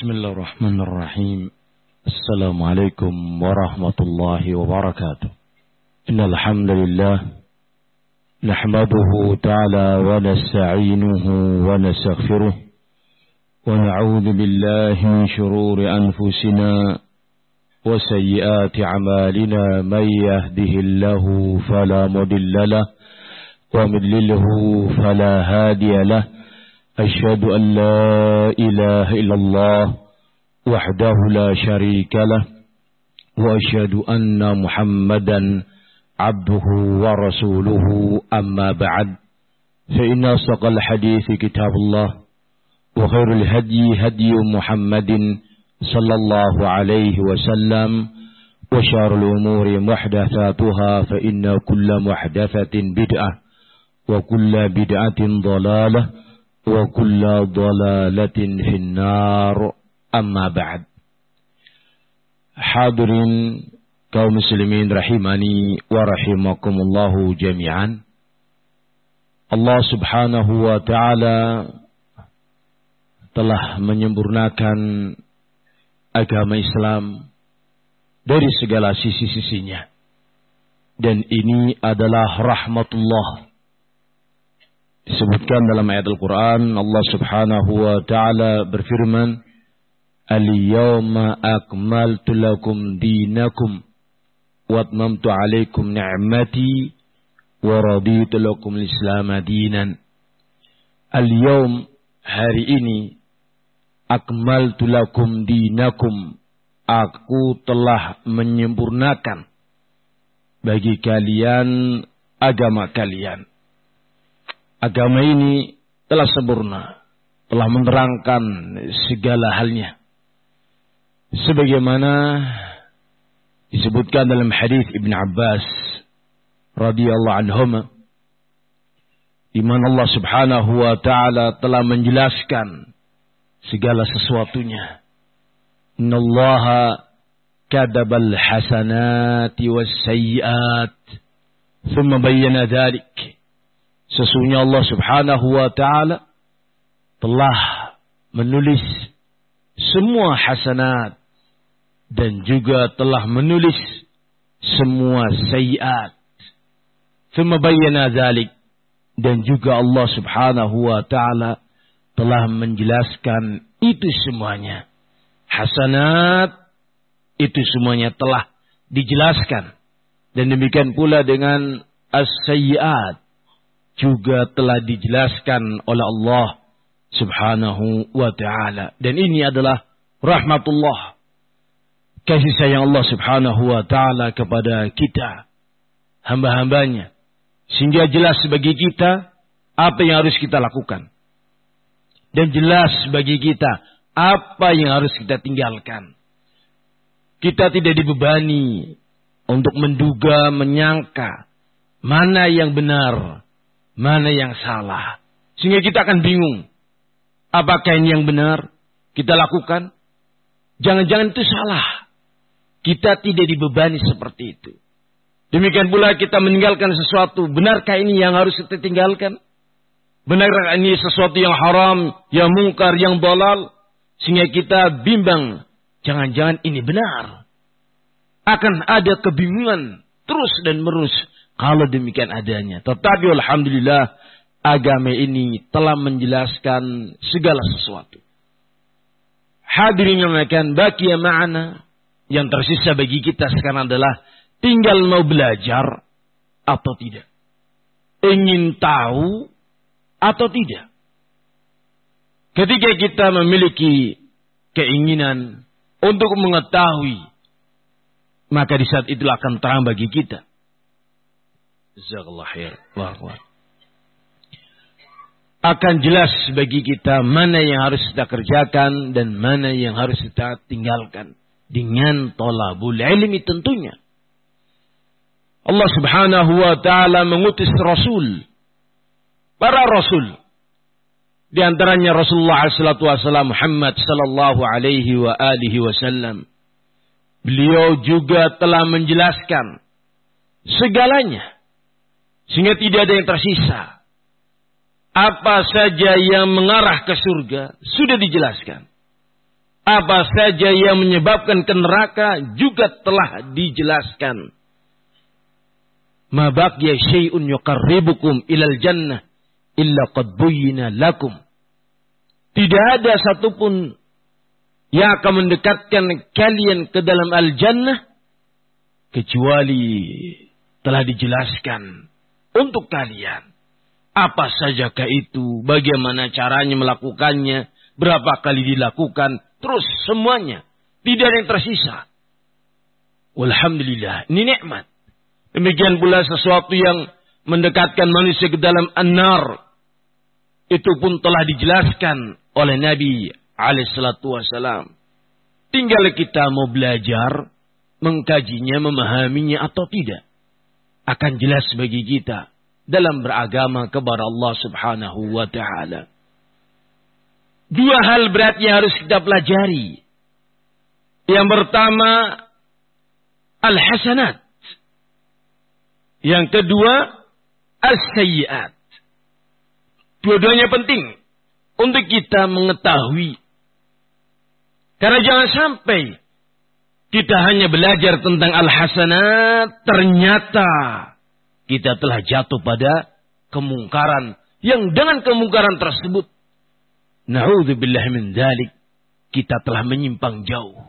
Bismillahirrahmanirrahim. Assalamualaikum warahmatullahi wabarakatuh. Innal hamdalillah nahmaduhu ta'ala wa nasta'inuhu wa nastaghfiruh wa na'udzu billahi min shururi anfusina wa sayyiati a'malina may yahdihillahu fala mudilla lahu wa man yudlilhu fala hadiya lahu. أشهد أن لا إله إلا الله وحده لا شريك له وأشهد أن محمدا عبده ورسوله أما بعد فإن أصدق الحديث كتاب الله وخير الهدي هدي محمد صلى الله عليه وسلم وشر الأمور محدثاتها فإن كل محدثة بدعة وكل بدعة ضلالة wa kullu dhalalatin finnar amma ba'd. Hadirin kaum muslimin rahimani wa rahimakumullahu jami'an. Allah subhanahu wa ta'ala telah menyempurnakan agama Islam dari segala sisi-sisinya. Dan ini adalah rahmatullah. Disebutkan dalam ayat Al-Quran, Allah subhanahu wa ta'ala berfirman, Al-yawma akmaltu lakum dinakum, wa atmamtu alaikum ni'mati, wa raditu lakum l'islam dinan. Al-yawm, hari ini, akmaltu lakum dinakum, aku telah menyempurnakan bagi kalian agama kalian. Agama ini telah sempurna, telah menerangkan segala halnya. Sebagaimana disebutkan dalam hadis Ibn Abbas radhiyallahu anhuma, di mana Allah subhanahu wa ta'ala telah menjelaskan segala sesuatunya. Innallaha kadabal hasanati was sayyiat, thumma bayyana dhalik. Sesungguhnya Allah subhanahu wa ta'ala telah menulis semua hasanat dan juga telah menulis semua sayyiat. Thumma bayyana dzalik, dan juga Allah subhanahu wa ta'ala telah menjelaskan itu semuanya. Hasanat itu semuanya telah dijelaskan. Dan demikian pula dengan as-sayyiat juga telah dijelaskan oleh Allah subhanahu wa ta'ala. Dan ini adalah rahmatullah, kasih sayang Allah subhanahu wa ta'ala kepada kita, hamba-hambanya. Sehingga jelas bagi kita apa yang harus kita lakukan. Dan jelas bagi kita apa yang harus kita tinggalkan. Kita tidak dibebani untuk menduga, menyangka mana yang benar, mana yang salah. Sehingga kita akan bingung. Apakah ini yang benar kita lakukan? Jangan-jangan itu salah. Kita tidak dibebani seperti itu. Demikian pula kita meninggalkan sesuatu. Benarkah ini yang harus kita tinggalkan? Benarkah ini sesuatu yang haram, yang mungkar, yang dalal? Sehingga kita bimbang. Jangan-jangan ini benar. Akan ada kebingungan terus dan menerus kalau demikian adanya. Tetapi alhamdulillah agama ini telah menjelaskan segala sesuatu. Hadirin yang akan baqiya ma'ana, yang tersisa bagi kita sekarang adalah tinggal mau belajar atau tidak. Ingin tahu atau tidak. Ketika kita memiliki keinginan untuk mengetahui, maka di saat itulah akan terang bagi kita. Jazakallah khair. Akan jelas bagi kita mana yang harus kita kerjakan dan mana yang harus kita tinggalkan. Dengan thalabul ilmi tentunya. Allah subhanahu wa ta'ala mengutus Rasul. Para Rasul. Di antaranya Rasulullah SAW Muhammad sallallahu alaihi wa alihi wasallam. Beliau juga telah menjelaskan segalanya. Sehingga tidak ada yang tersisa. Apa saja yang mengarah ke surga sudah dijelaskan. Apa saja yang menyebabkan ke neraka juga telah dijelaskan. Ma baqiya syai'un yuqarribukum ilal jannah illa qad buyyina lakum. Tidak ada satupun yang akan mendekatkan kalian ke dalam al-jannah kecuali telah dijelaskan untuk kalian. Apa sajakah itu, bagaimana caranya melakukannya, berapa kali dilakukan, terus semuanya. Tidak ada yang tersisa. Walhamdulillah, ini nikmat. Demikian pula sesuatu yang mendekatkan manusia ke dalam an-nar. Itu pun telah dijelaskan oleh Nabi alaihissalatu wassalam. Tinggal kita mau belajar, mengkajinya, memahaminya atau tidak. Akan jelas bagi kita dalam beragama kepada Allah subhanahu wa ta'ala. Dua hal berat yang harus kita pelajari. Yang pertama, al-hasanat. Yang kedua, as-sayyiat. Dua-duanya penting untuk kita mengetahui. Karena jangan sampai kita hanya belajar tentang al-hasanat, ternyata kita telah jatuh pada kemungkaran. Yang dengan kemungkaran tersebut, na'udzubillah min dzalik, kita telah menyimpang jauh.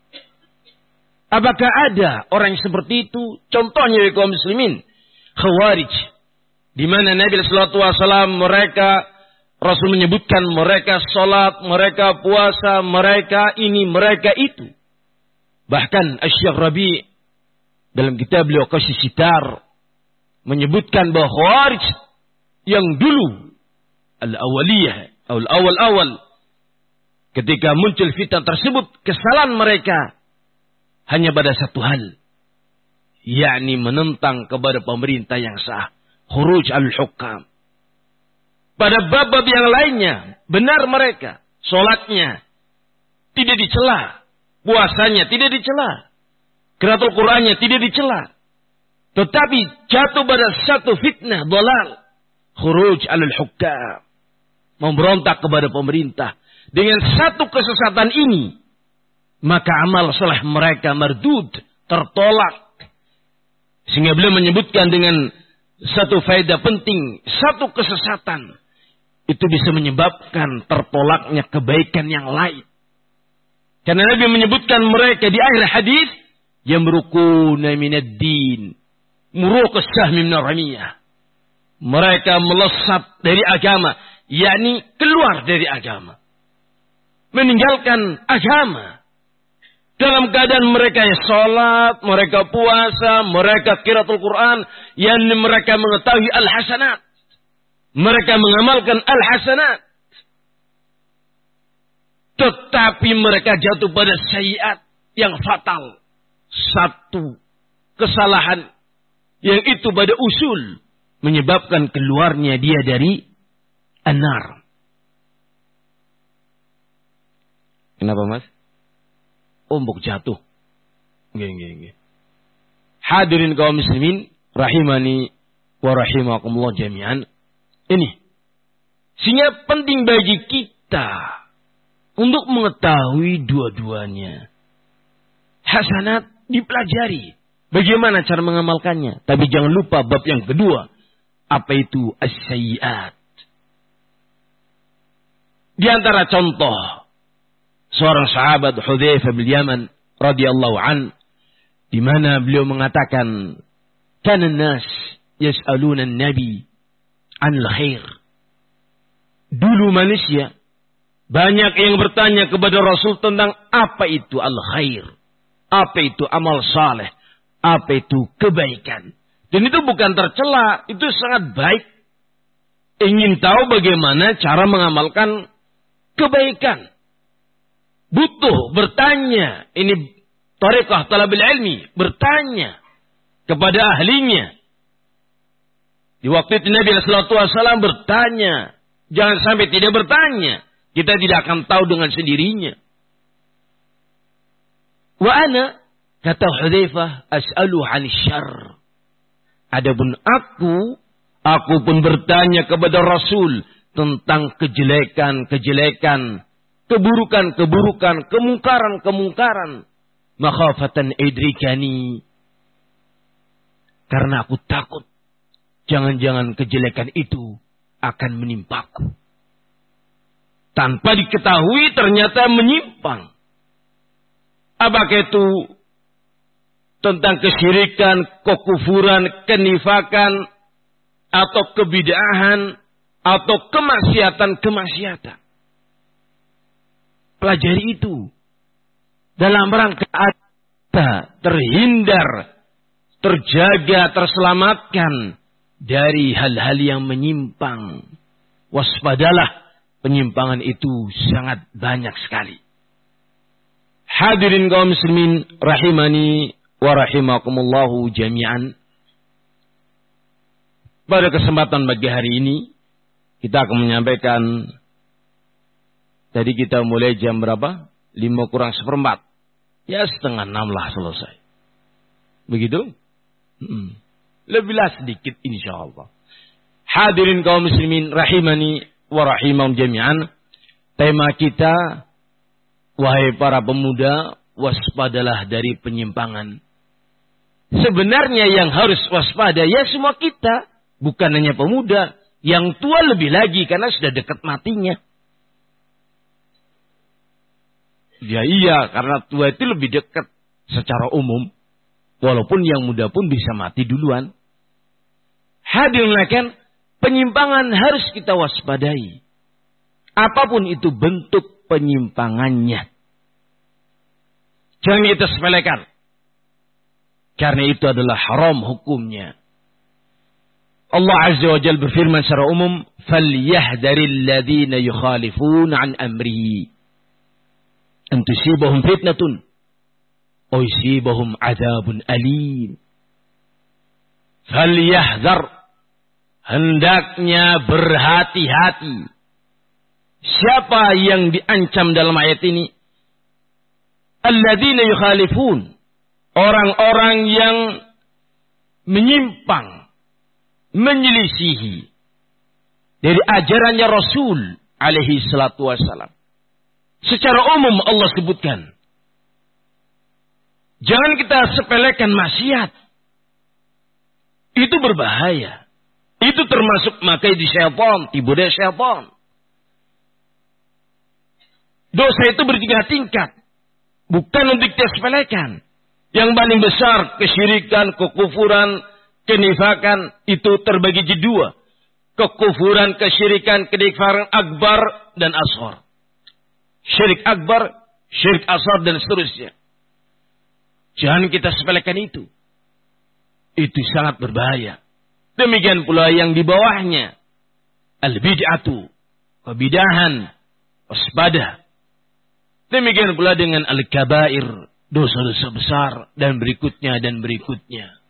Apakah ada orang yang seperti itu? Contohnya kaum muslimin, Khawarij. Di mana Nabi sallallahu alaihi wasallam mereka, Rasul menyebutkan mereka salat, mereka puasa, mereka ini, mereka itu. Bahkan Asy-Syaikh Rabi' dalam kitab beliau Qasy Sitar menyebutkan bahwa Khawarij yang dulu al-awaliyah atau al-awal ketika muncul fitnah tersebut, kesalahan mereka hanya pada satu hal, yakni menentang kepada pemerintah yang sah, khuruj al-hukam. Pada bab-bab yang lainnya benar mereka, salatnya tidak dicela, puasanya tidak dicela, qiraatul Qur'annya tidak dicela. Tetapi jatuh pada satu fitnah dalal, khuruj al-hukam, memberontak kepada pemerintah. Dengan satu kesesatan ini, maka amal saleh mereka mardud, tertolak. Sehingga beliau menyebutkan dengan satu faedah penting, satu kesesatan itu bisa menyebabkan tertolaknya kebaikan yang lain. Karena Nabi menyebutkan mereka di akhir hadis, yamrukuna minad din, muruqus sahmi minar ramiyah. Mereka melesat dari agama, yakni keluar dari agama, meninggalkan agama. Dalam keadaan mereka sholat, mereka puasa, mereka qiraatul Quran, yang mereka mengetahui al-hasanat. Mereka mengamalkan al-hasanat. Tetapi mereka jatuh pada sayyiat yang fatal. Satu kesalahan yang itu pada usul menyebabkan keluarnya dia dari an-nar. Kenapa mas? Ombok jatuh. Nggih. Hadirin kaum muslimin rahimani wa rahimakumullah jami'an. Ini sehingga penting bagi kita untuk mengetahui dua-duanya. Hasanat dipelajari, bagaimana cara mengamalkannya, tapi jangan lupa bab yang kedua, apa itu as-sayyiat. Di antara contoh seorang sahabat Hudzaifah bin Yaman radhiyallahu an, di mana beliau mengatakan, kana nas yas'aluna an-nabi 'anil khair. Dulu manusia banyak yang bertanya kepada Rasul tentang apa itu al-khair, apa itu amal saleh, apa itu kebaikan. Dan itu bukan tercela, itu sangat baik. Ingin tahu bagaimana cara mengamalkan kebaikan. Butuh bertanya. Ini thariqah talabil ilmi. Bertanya kepada ahlinya. Di waktu itu Nabi sallallahu alaihi wasallam bertanya. Jangan sampai tidak bertanya. Kita tidak akan tahu dengan sendirinya. Wa ana, kata Hudzaifah, as'alu 'anil syarr. Adapun aku pun bertanya kepada Rasul tentang kejelekan, keburukan-keburukan, kemungkaran-kemungkaran. Makhafatan idrikani. Karena aku takut. Jangan-jangan kejelekan itu akan menimpaku. Tanpa diketahui ternyata menyimpang. Apakah itu tentang kesyirikan, kekufuran, kenifakan, atau kebid'ahan, atau kemaksiatan-kemaksiatan. Pelajari itu. Dalam rangka kita terhindar, terjaga, terselamatkan dari hal-hal yang menyimpang. Waspadalah, penyimpangan itu sangat banyak sekali. Hadirin kaum muslimin rahimani wa rahimakumullahu jami'an. Pada kesempatan pagi hari ini kita akan menyampaikan, tadi kita mulai jam berapa? 5:45. Ya 5:30 lah selesai. Begitu? Lebihlah sedikit insyaallah. Hadirin kaum muslimin rahimani wa rahimahum jami'an. Tema kita, wahai para pemuda, waspadalah dari penyimpangan. Sebenarnya yang harus waspada ya semua kita. Bukan hanya pemuda. Yang tua lebih lagi karena sudah dekat matinya. Ya iya, karena tua itu lebih dekat secara umum. Walaupun yang muda pun bisa mati duluan. Hadirin, penyimpangan harus kita waspadai. Apapun itu bentuk penyimpangannya. Jangan kita sepelekan. Karena itu adalah haram hukumnya. Allah Azza wa Jalla berfirman secara umum, "Falyahdharil ladzina yukhalifuna an amrihi an tusibahum fitnatun aw yusibahum adzabun alim." Falyahdhar, hendaknya berhati-hati. Siapa yang diancam dalam ayat ini? Alladzina yukhalifun, orang-orang yang menyimpang, menyelisihi dari ajarannya Rasul alaihi salatu wassalam. Secara umum Allah sebutkan, jangan kita sepelekan maksiat. Itu berbahaya. Itu termasuk makai di syaitan, tipu daya syaitan. Dosa itu bertingkat-tingkat. Bukan untuk kita sepelekan. Yang paling besar kesyirikan, kekufuran, kenifakan itu terbagi jadi dua. Kekufuran, kesyirikan, kenifakan akbar dan ashar. Syirik akbar, syirik ashar dan seterusnya. Jangan kita sepelekan itu. Itu sangat berbahaya. Demikian pula yang di bawahnya. Al-bid'atu, kebidahan, waspada. Demikian pula dengan al-kabair, dosa-dosa besar dan berikutnya dan berikutnya.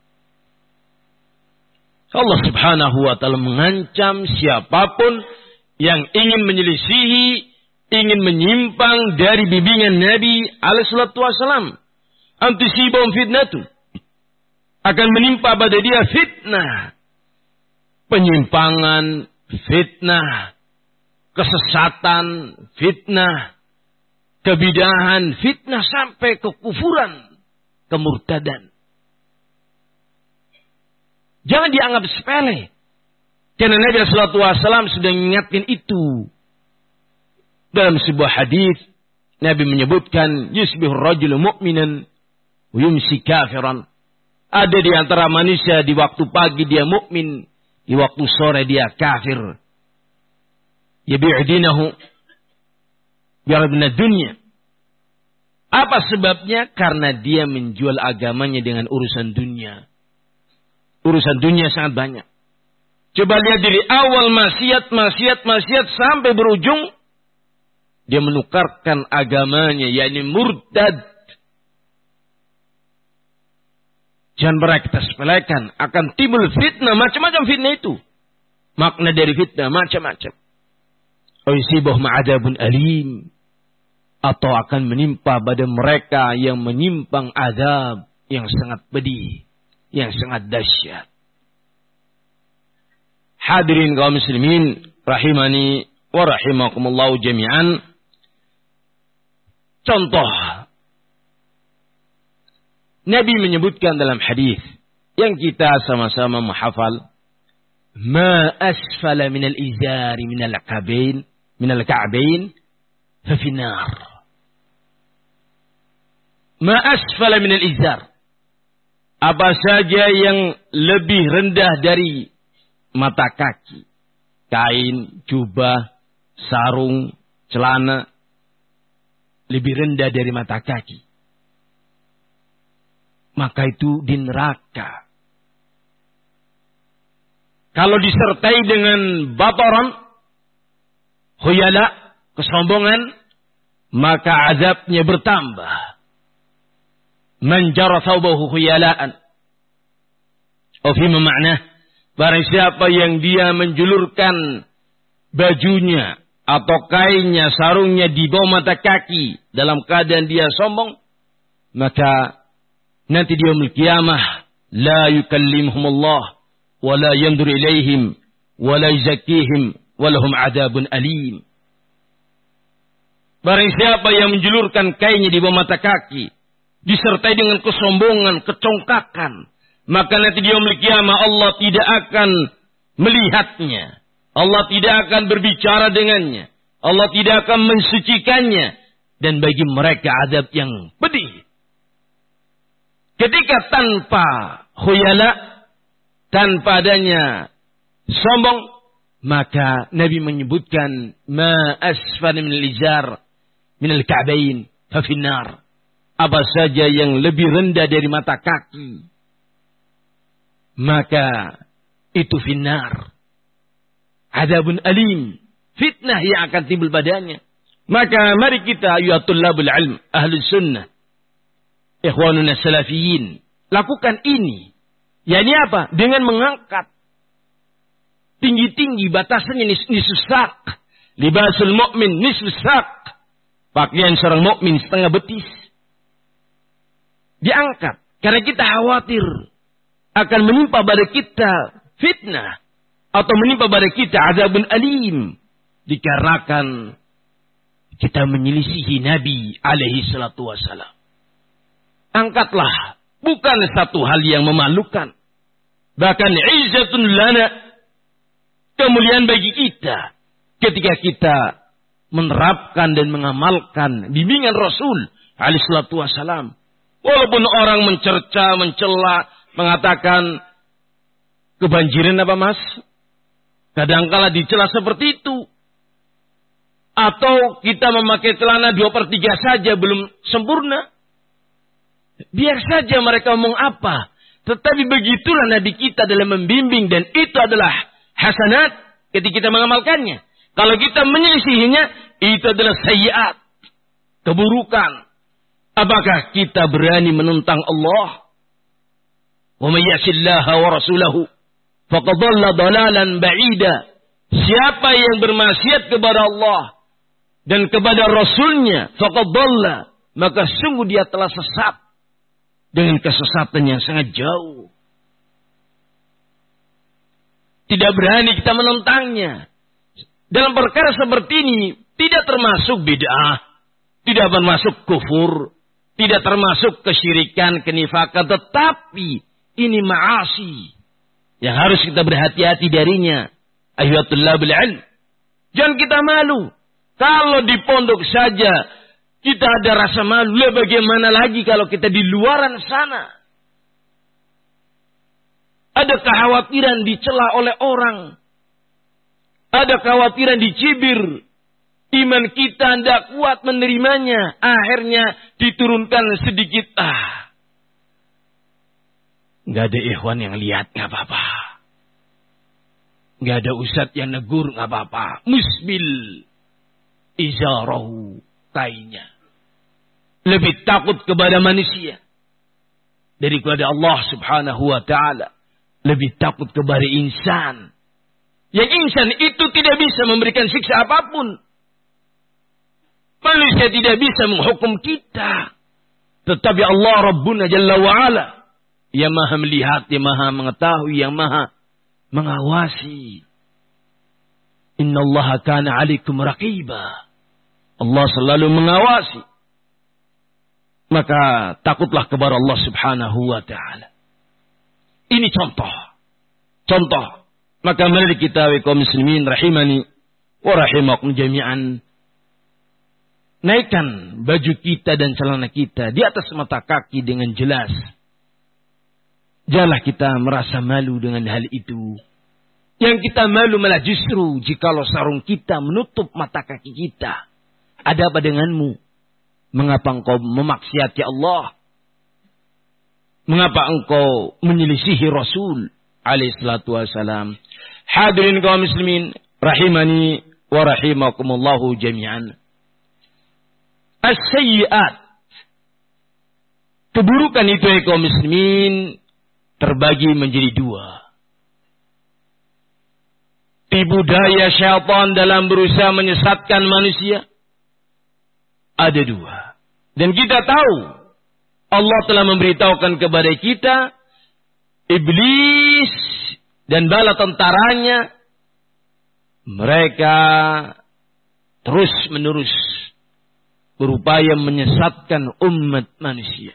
Allah subhanahu wa ta'ala mengancam siapapun yang ingin menyelisihi, ingin menyimpang dari bimbingan Nabi alaihi salatu wasallam. Antusibahum fitnatun, akan menimpa pada dia fitnah. Penyimpangan, fitnah. Kesesatan, fitnah. Kebidahan, fitnah sampai kekufuran, kemurtadan. Jangan dianggap sepele. Karena Nabi sallallahu alaihi wasallam sudah mengingatkan itu. Dalam sebuah hadis Nabi menyebutkan, yusbihur rajulu mu'minan wa yumsi kafiran. Ada di antara manusia di waktu pagi dia mukmin, di waktu sore dia kafir. Yabi'u dinahu bi'arabna dunya. Apa sebabnya? Karena dia menjual agamanya dengan urusan dunia. Urusan dunia sangat banyak. Coba lihat dari awal maksiat sampai berujung dia menukarkan agamanya, yakni murtad. Jangan pernah kita sepelekan, akan timbul fitnah, macam-macam fitnah itu. Makna dari fitnah macam-macam. Aysibahum adzabun alim, atau akan menimpa pada mereka yang menyimpang azab yang sangat pedih, yang sangat dahsyat. Hadirin kaum muslimin rahimani wa rahimakumullah jami'an. Contoh, Nabi menyebutkan dalam hadis yang kita sama-sama menghafal, ma asfala minal izari minal ka'bain fa finnar. Ma asfala minal izar. Apa saja yang lebih rendah dari mata kaki, kain, jubah, sarung, celana, lebih rendah dari mata kaki, maka itu di neraka. Kalau disertai dengan bataran, khuyala, kesombongan, maka azabnya bertambah. Man jara thawbahu khuyala'an. Fima ma'nah, barang siapa yang dia menjulurkan bajunya atau kainnya, sarungnya di bawah mata kaki dalam keadaan dia sombong, maka nanti di yaumul qiyamah la yukallimuhumullah wa la yandur ilaihim wa la yuzakkihim wa lahum adzabun alim. Barang siapa yang menjulurkan kainnya di bawah mata kaki disertai dengan kesombongan, kecongkakan, maka nanti di yaumul qiyamah Allah tidak akan melihatnya. Allah tidak akan berbicara dengannya. Allah tidak akan mensucikannya. Dan bagi mereka azab yang pedih. Ketika tanpa khuyala, tanpa adanya sombong, maka Nabi menyebutkan ma asfal min al-izar min al-ka'bain fa finnar. Apa saja yang lebih rendah dari mata kaki, maka itu finnar. Adzabun alim, fitnah yang akan timbul padanya. Maka mari kita ayuhat tullabul ilm, ahlus sunnah, ikhwanuna salafiyin, lakukan ini. Yani apa? Dengan mengangkat tinggi-tinggi batasannya nisfus sak. Libasul mu'min nisfus sak. Pakaian seorang mukmin setengah betis. Diangkat. Karena kita khawatir akan menimpa pada kita fitnah. Atau menimpa pada kita azabun alim. Dikarenakan kita menyelisihi Nabi alaihi salatu wassalam. Angkatlah. Bukan satu hal yang memalukan. Bahkan izzatun lana. Kemuliaan bagi kita. Ketika kita menerapkan dan mengamalkan bimbingan Rasul alaihi salatu wassalam. Walaupun orang mencerca, mencela, mengatakan kebanjiran apa mas? Kadangkala dicela seperti itu. Atau kita memakai celana 2/3 saja belum sempurna. Biar saja mereka ngomong apa. Tetapi begitulah Nabi kita dalam membimbing. Dan itu adalah hasanat ketika kita mengamalkannya. Kalau kita menyelisihinya, itu adalah sayyiat. Keburukan. Apakah kita berani menentang Allah? Wa may ya'sillaha wa rasulahu faqad dhalla dhalalan ba'ida. Siapa yang bermaksiat kepada Allah dan kepada Rasulnya, faqad dhalla, maka sungguh dia telah sesat dengan kesesatan yang sangat jauh. Tidak berani kita menentangnya. Dalam perkara seperti ini tidak termasuk bid'ah, tidak termasuk kufur, tidak termasuk kesyirikan, kenifakan, tetapi ini ma'asi yang harus kita berhati-hati darinya. Ayyuhatullahul ilm. Jangan kita malu. Kalau di pondok saja kita ada rasa malu, bagaimana lagi kalau kita di luaran sana? Ada kekhawatiran dicela oleh orang. Ada kekhawatiran dicibir. Iman kita tidak kuat menerimanya. Akhirnya diturunkan sedikit. Nggak ada ikhwan yang lihat, nggak apa-apa. Nggak ada ustadz yang negur, nggak apa-apa. Musbil izarahu, kainnya. Lebih takut kepada manusia daripada Allah subhanahu wa ta'ala. Lebih takut kepada insan. Yang insan itu tidak bisa memberikan siksa apapun. Manusia tidak bisa menghukum kita. Tetapi Allah Rabbuna Jalla wa'ala, yang maha melihat, yang maha mengetahui, yang maha mengawasi. Inna Allah kana alaikum raqiba. Allah selalu mengawasi. maka takutlah kepada Allah Subhanahu wa ta'ala. Ini contoh. Maka mari kita kaum muslimin rahimani wa rahimakum jami'an, naikkan baju kita dan celana kita di atas mata kaki dengan jelas. Janganlah kita merasa malu dengan hal itu. Yang kita malu malah justru jikalau sarung kita menutup mata kaki kita. Ada apa denganmu? Mengapa engkau memaksiati Allah? Mengapa engkau menyelisihi Rasul alaihi salatu wassalam? Hadirin kaum muslimin rahimani wa rahimakumullahu jami'an. As-sayyi'at, keburukan itu ya kaum muslimin terbagi menjadi dua. Tipu daya syaitan dalam berusaha menyesatkan manusia ada dua. Dan kita tahu Allah telah memberitahukan kepada kita iblis dan bala tentaranya, mereka terus menerus berupaya menyesatkan umat manusia.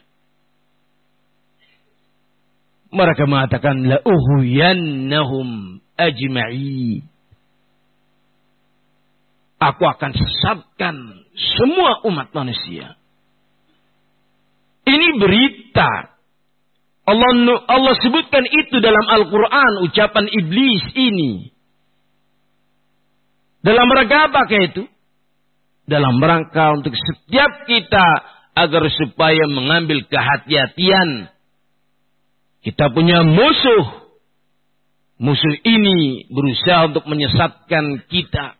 Mereka mengatakan la uhyannahum ajma'i. Aku akan sesatkan semua umat manusia. Ini berita. Allah sebutkan itu dalam Al-Quran, ucapan iblis ini. Dalam rangka apakah itu? Dalam rangka untuk setiap kita agar supaya mengambil kehati-hatian. Kita punya musuh. Musuh ini berusaha untuk menyesatkan kita.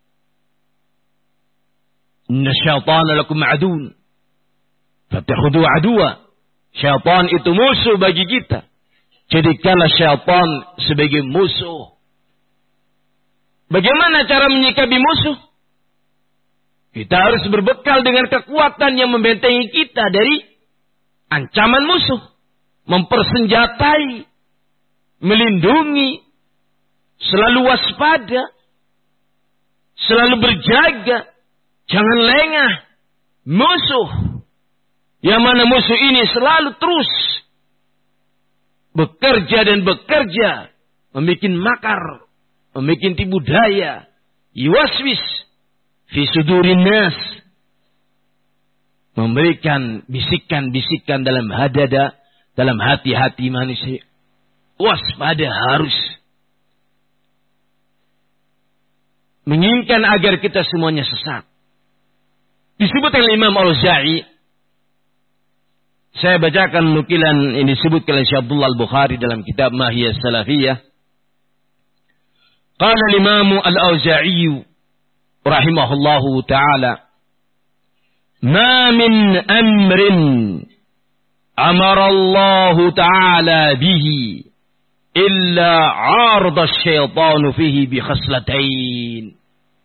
Inna syaitana lakum adun. Fattakhudhu aduwa. Syaitan itu musuh bagi kita. Jadikanlah syaitan sebagai musuh. Bagaimana cara menyikapi musuh? Kita harus berbekal dengan kekuatan yang membentengi kita dari ancaman musuh. Mempersenjatai, melindungi, selalu waspada, selalu berjaga, jangan lengah. Musuh, yang mana musuh ini selalu terus bekerja dan bekerja, membuat makar, membuat tipu daya, yuwaswis fi sudurin nas, memberikan bisikan-bisikan dalam hadada, dalam hati-hati manusia. Waspada harus. Menginginkan agar kita semuanya sesat. Disebutkan oleh Imam Al-Auza'i. Saya bacakan nukilan ini disebutkan oleh Syekh Abdullah Al-Bukhari dalam kitab Mahiyas Salafiyah. Qala al-Imam Al-Auza'i rahimahullahu ta'ala. Ma min amrin amara Allah Ta'ala bihi illa 'arada asy-syaitanu fihi bi khaslatain.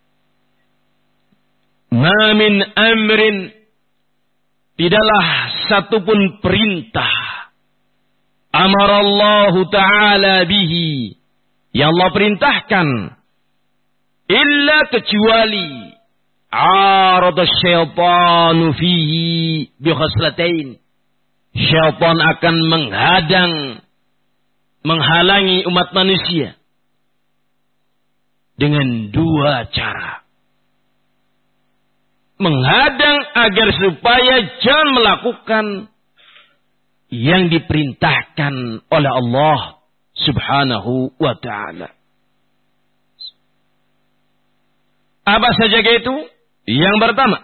Ma min amrin, tidaklah satupun perintah amara Allah Ta'ala bihi, yang Allah perintahkan, illa kecuali 'arada asy-syaitanu fihi bi khaslatain. Syaitan akan menghalangi umat manusia dengan dua cara. Menghadang agar supaya jangan melakukan yang diperintahkan oleh Allah Subhanahu wa ta'ala. Apa saja itu? Yang pertama,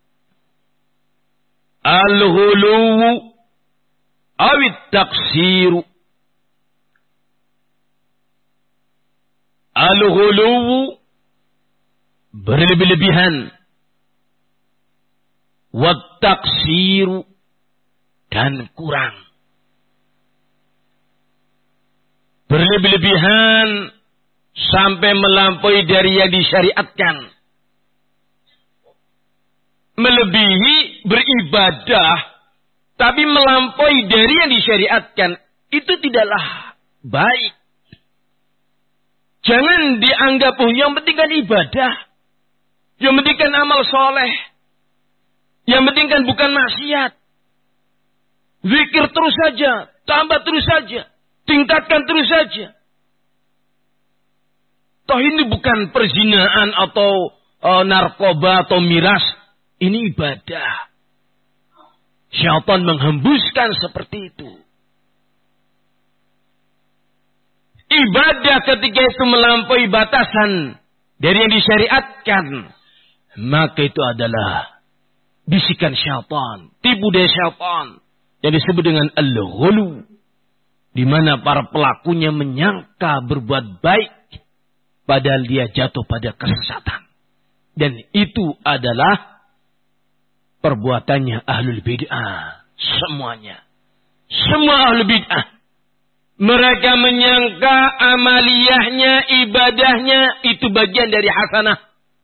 al-ghuluwu awit taksiru. Al-ghuluwu, berlebih-lebihan. Wat taksiru, dan kurang. Berlebih-lebihan sampai melampaui dari yang disyariatkan. Melebihi beribadah tapi melampaui dari yang disyariatkan, itu tidaklah baik. Jangan dianggap, yang penting kan ibadah. Yang penting kan amal soleh. Yang penting kan bukan maksiat. Zikir terus saja, tambah terus saja, tingkatkan terus saja. Toh ini bukan perzinaan atau narkoba atau miras. Ini ibadah. Syaitan menghembuskan seperti itu. Ibadah ketika itu melampaui batasan dari yang disyariatkan, maka itu adalah bisikan syaitan, tipu daya syaitan yang disebut dengan al-ghulu, di mana para pelakunya menyangka berbuat baik padahal dia jatuh pada kesesatan. Dan itu adalah perbuatannya ahlul bid'ah. Semuanya. Semua ahlul bid'ah. Mereka menyangka amaliyahnya, ibadahnya itu bagian dari hasanah.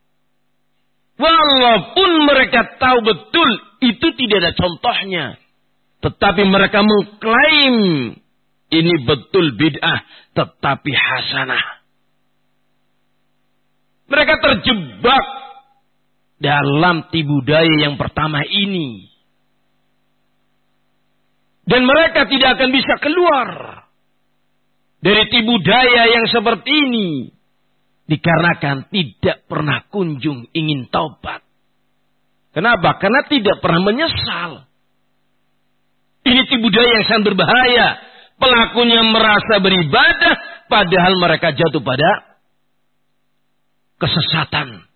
Walaupun mereka tahu betul itu tidak ada contohnya. Tetapi mereka mengklaim ini betul bid'ah tetapi hasanah. Mereka terjebak dalam tipu daya yang pertama ini. Dan mereka tidak akan bisa keluar dari tipu daya yang seperti ini. Dikarenakan tidak pernah kunjung ingin taubat. Kenapa? Karena tidak pernah menyesal. Ini tipu daya yang sangat berbahaya. Pelakunya merasa beribadah padahal mereka jatuh pada kesesatan.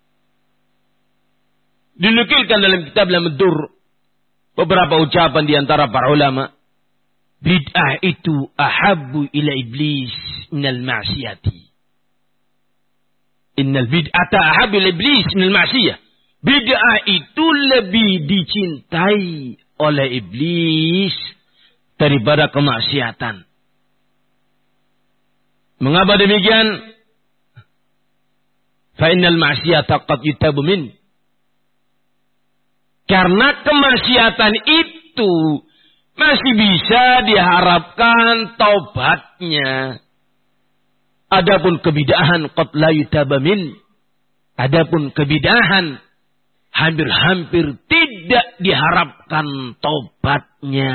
Dinukilkan dalam kitab Al-Maddur beberapa ucapan di antara para ulama. Bid'ah itu ahabbu ila iblis minal ma'siyati. Innal bid'ata ahabbu ila iblis minal ma'siyah. Bid'ah itu lebih dicintai oleh iblis daripada kemaksiatan. Mengapa demikian? Fa innal ma'siyata qad yutabu min. Karena kemaksiatan itu masih bisa diharapkan taubatnya. Adapun kebid'ahan qad la yutaba min. Adapun kebid'ahan hampir-hampir tidak diharapkan taubatnya.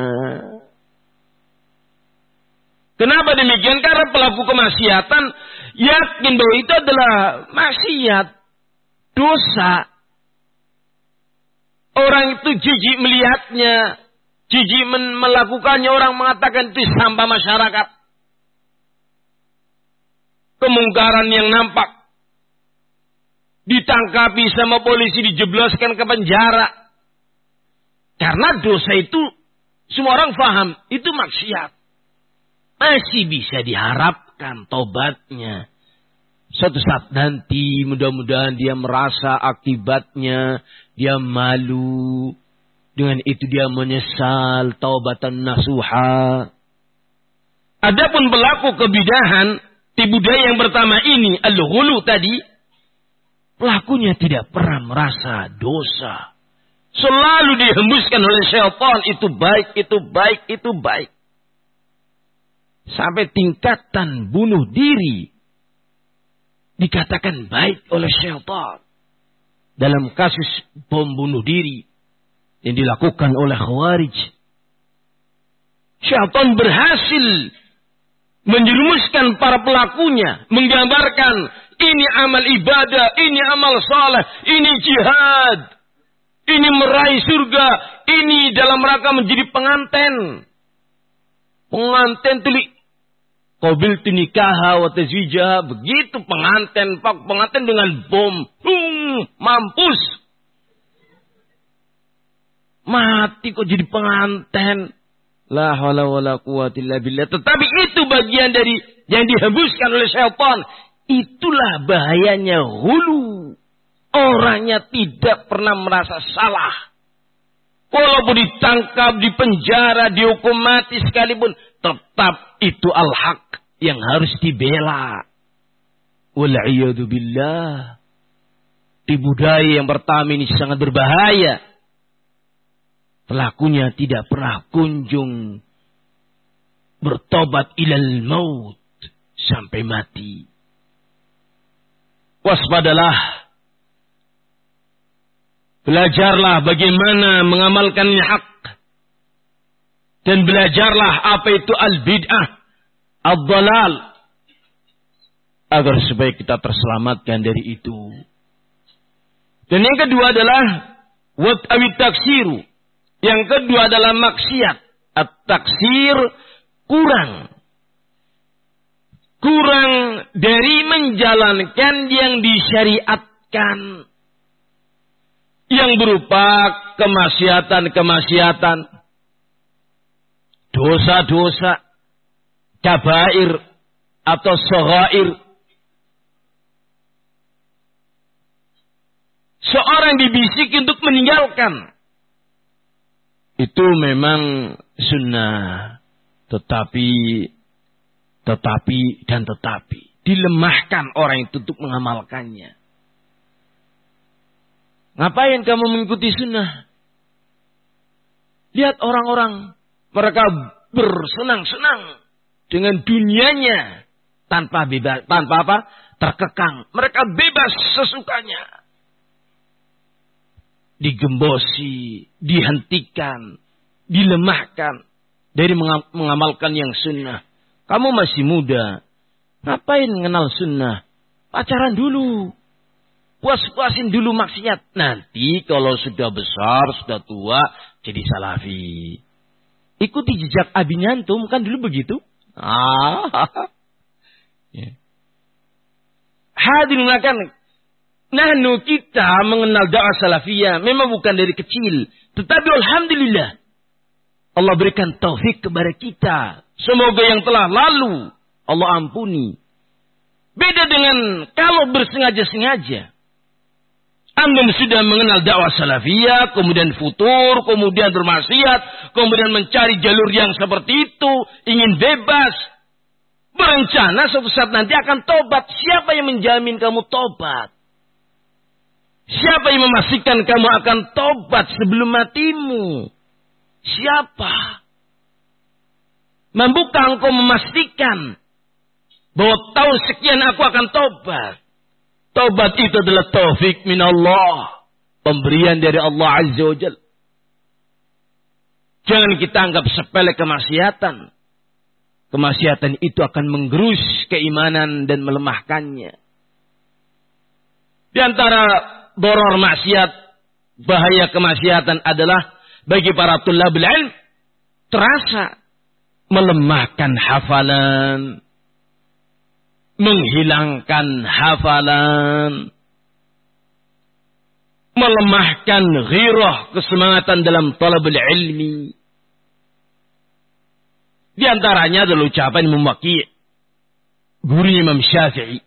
Kenapa demikian? Karena pelaku kemaksiatan yakin bahwa itu adalah maksiat, dosa. Orang itu jijik melihatnya, jijik melakukannya. Orang mengatakan itu sampah masyarakat. Kemungkaran yang nampak. Ditangkapi sama polisi, dijebloskan ke penjara. Karena dosa itu semua orang paham, itu maksiat. Masih bisa diharapkan tobatnya. Suatu saat nanti mudah-mudahan dia merasa akibatnya, dia malu. Dengan itu dia menyesal, taubatan nasuha. Adapun pelaku kebidahan, tipu daya yang pertama ini, al-ghulu tadi, pelakunya tidak pernah merasa dosa. Selalu dihembuskan oleh syaitan, itu baik, itu baik, itu baik. Sampai tingkatan bunuh diri dikatakan baik oleh syaitan. Dalam kasus bom bunuh diri yang dilakukan oleh Khawarij, syaitan berhasil menjerumuskan para pelakunya, menggambarkan ini amal ibadah, ini amal saleh, ini jihad, ini meraih surga, ini dalam rangka menjadi pengantin. Pengantin tulis qabiltu nikaha wa tazwijaha, begitu pengantin dengan bom, mampus. Mati kok jadi pengantin. La haula wala quwwata illa billah. Tetapi itu bagian dari yang dihembuskan oleh syaitan. Itulah bahayanya hulu. Orangnya tidak pernah merasa salah. Walaupun ditangkap, dipenjara, dihukum mati sekalipun, tetap itu al-haq yang harus dibela. Wal'iyadu billah. Tipu daya yang pertama ini sangat berbahaya. Pelakunya tidak pernah kunjung bertobat ilal maut sampai mati. Waspadalah. Belajarlah bagaimana mengamalkan hak. Dan belajarlah apa itu al-bid'ah, ad-dhalal, agar supaya kita terselamatkan dari itu. Dan yang kedua adalah wat'awit taksiru. Yang kedua adalah maksiat. At-taksir, kurang dari menjalankan yang disyariatkan. Yang berupa kemaksiatan, dosa-dosa, kabair atau shaghair. Seorang dibisiki untuk meninggalkan. Itu memang sunnah. Tetapi dilemahkan orang itu untuk mengamalkannya. Ngapain kamu mengikuti sunnah? Lihat orang-orang, mereka bersenang-senang dengan dunianya tanpa terkekang. Mereka bebas sesukanya. Digembosi, dihentikan, dilemahkan dari mengamalkan yang sunnah. Kamu masih muda, ngapain mengenal sunnah? Pacaran dulu. Puas-puasin dulu maksiat. Nanti kalau sudah besar, sudah tua, jadi salafi. Ikuti jejak Abi Nyantum, kan dulu begitu. Hadirin akan nahnu kita mengenal dakwah salafiyah memang bukan dari kecil. Tetapi alhamdulillah Allah berikan taufik kepada kita. Semoga yang telah lalu Allah ampuni. Beda dengan kalau bersengaja-sengaja. Anda sudah mengenal dakwah salafiyah, kemudian futur, kemudian bermaksiat, kemudian mencari jalur yang seperti itu, ingin bebas. Berencana suatu saat nanti akan tobat. Siapa yang menjamin kamu tobat? Siapa yang memastikan kamu akan tobat sebelum matimu? Siapa? Mampukah engkau memastikan bahwa tahun sekian aku akan tobat? Tobat itu adalah taufik min Allah. Pemberian dari Allah Azza wa Jalla. Jangan kita anggap sepele kemaksiatan. Kemaksiatan itu akan menggerus keimanan dan melemahkannya. Di antara doror maksiat, bahaya kemaksiatan adalah bagi para tulabul ilm terasa melemahkan hafalan, menghilangkan hafalan, melemahkan ghirah, kesemangatan dalam talabul ilmi. Di antaranya adalah ucapan Imam Waqi', guru Imam Syafi'i.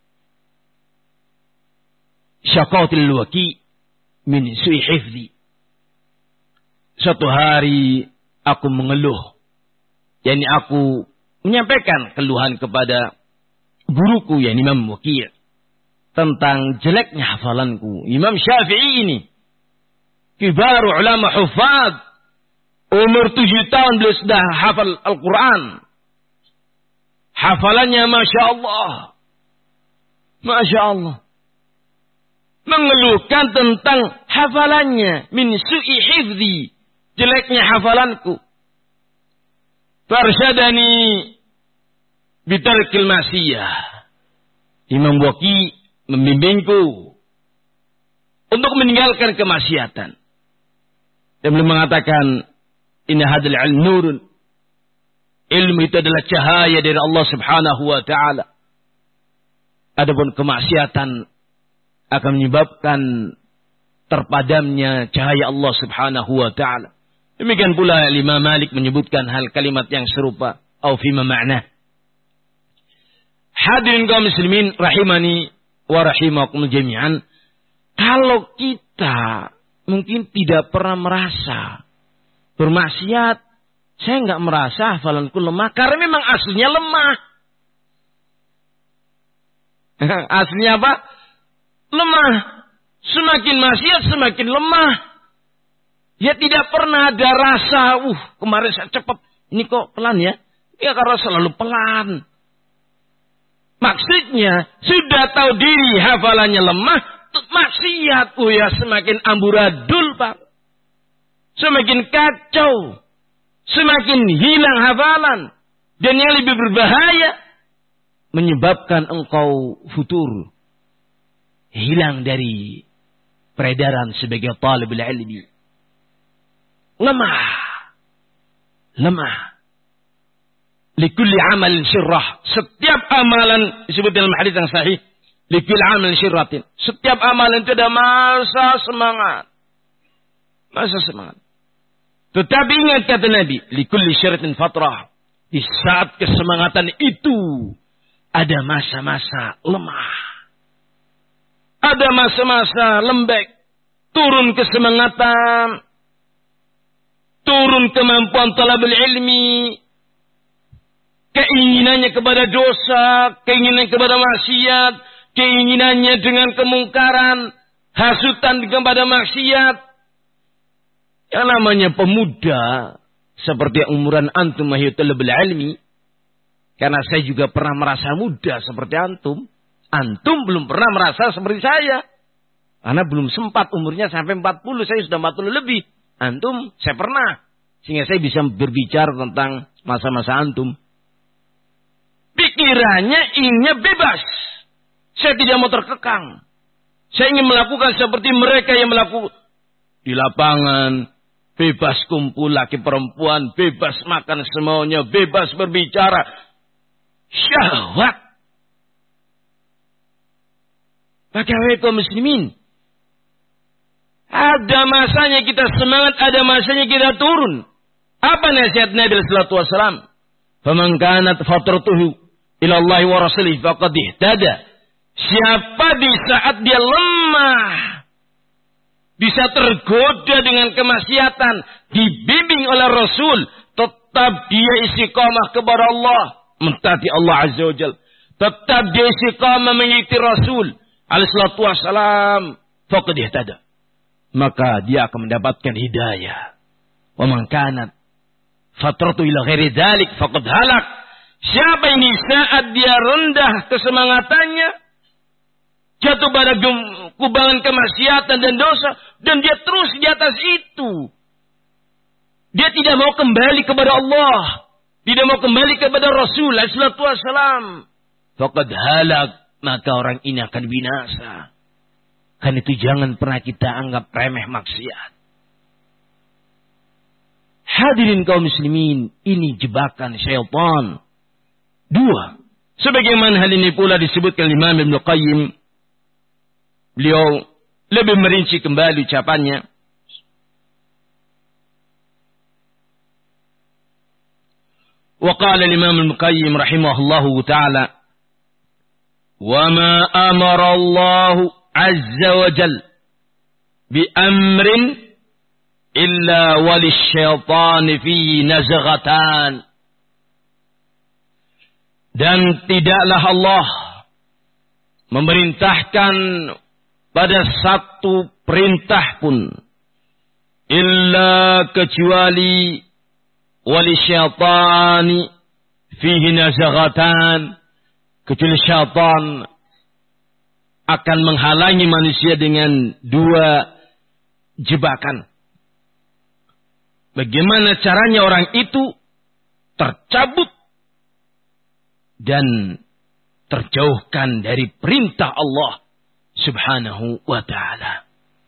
Syaqatil Waqi' min su'i hifzi. Suatu hari aku mengeluh. Yani aku menyampaikan keluhan kepada guruku, yani Imam Waqi', tentang jeleknya hafalanku. Imam Syafi'i ini kibaru ulama hufad, umur 7 tahun beliau sudah hafal Al-Quran. Hafalannya Masya Allah. Masya Allah. Mengeluhkan tentang hafalannya. Min su'i hifzi. Jeleknya hafalanku. Farsyadani bitarkil masiyah. Imam Waqi' membimbingku untuk meninggalkan kemaksiatan. Dan beliau mengatakan, inna hadal ilm nurun. Ilmu itu adalah cahaya dari Allah Subhanahu wa ta'ala. Adapun kemaksiatan akan menyebabkan terpadamnya cahaya Allah Subhanahu wa ta'ala. Demikian pula Imam Malik menyebutkan hal kalimat yang serupa. Au fima ma'nah. Hadirin kaum muslimin rahimani wa rahimakum jami'an. Kalau kita mungkin tidak pernah merasa bermaksiat, saya enggak merasa hafalanku lemah karena memang aslinya lemah. Aslinya apa? Lemah. Semakin maksiat semakin lemah. Ya tidak pernah ada rasa, kemarin saya cepat, ini kok pelan ya? Ya karena selalu pelan. Maksudnya sudah tahu diri hafalannya lemah, maksiat ya semakin amburadul, Pak. Semakin kacau. semakin hilang hafalan. Dan yang lebih berbahaya, menyebabkan engkau futur, hilang dari peredaran sebagai talibul ilmi. Lemah. Likulli amalin syirrah. Setiap amalan, disebut dalam hadis yang sahih, likulli amalin syirratin. Setiap amalan itu ada masa semangat. Tetapi ingat kata Nabi, likulli syirratin fatrah. Di saat kesemangatan itu, ada masa-masa lemah. Ada masa-masa lembek. Turun kesemangatan. Turun kemampuan talabul ilmi. Keinginannya kepada dosa. Keinginannya kepada maksiat. Keinginannya dengan kemungkaran. Hasutan kepada maksiat. Yang namanya pemuda. Seperti umuran antum wahai talabul ilmi. Karena saya juga pernah merasa muda seperti antum. Antum belum pernah merasa seperti saya. Karena belum sempat umurnya sampai 40. Saya sudah 40 lebih. Antum saya pernah. Sehingga saya bisa berbicara tentang masa-masa antum. Pikirannya inginnya bebas. Saya tidak mau terkekang. Saya ingin melakukan seperti mereka yang melakukan di lapangan. Bebas kumpul laki perempuan. Bebas makan semuanya. Bebas berbicara. Syahwat. Maka kaum muslimin. Ada masanya kita semangat. Ada masanya kita turun. Apa nasihat Nabi sallallahu alaihi wasallam? Faman kanat fatratuhu ila Allah wa rasulih faqad ihtada. Siapa di saat dia lemah. Bisa tergoda dengan kemaksiatan. Dibimbing oleh Rasul. Tetap dia istiqamah kepada Allah. Mentaati Allah Azza wa Jal. Tetap dia istiqamah mengikuti Rasul. Alaihissalatu wassalam. Faqad ihtada. Maka dia akan mendapatkan hidayah. Wa man kanat fatratu ila ghairi dzalik faqad halak. Siapa yang di saat dia rendah kesemangatannya. Jatuh pada kubangan kemaksiatan dan dosa. Dan dia terus di atas itu. Dia tidak mau kembali kepada Allah. Tidak mau kembali kepada Rasul. Alaihissalatu wassalam. Faqad halak. Maka orang ini akan binasa. Kan itu jangan pernah kita anggap remeh maksiat. Hadirin kaum muslimin. Ini jebakan syaitan. 2. Sebagaimana hal ini pula disebutkan Imam Ibnu Qayyim. Beliau lebih merinci kembali ucapannya. Wa qala al-Imam Ibnu Qayyim rahimahullahu taala, "Wa ma amara Allah azza wa jalla bi amrin illa walisyaitan fihi nazghatan." Dan tidaklah Allah memerintahkan pada satu perintah pun illa kecuali walisyaitani fihi nazaghatan, kecuali syaitan akan menghalangi manusia dengan 2 jebakan. Bagaimana caranya orang itu tercabut dan terjauhkan dari perintah Allah Subhanahu wa ta'ala.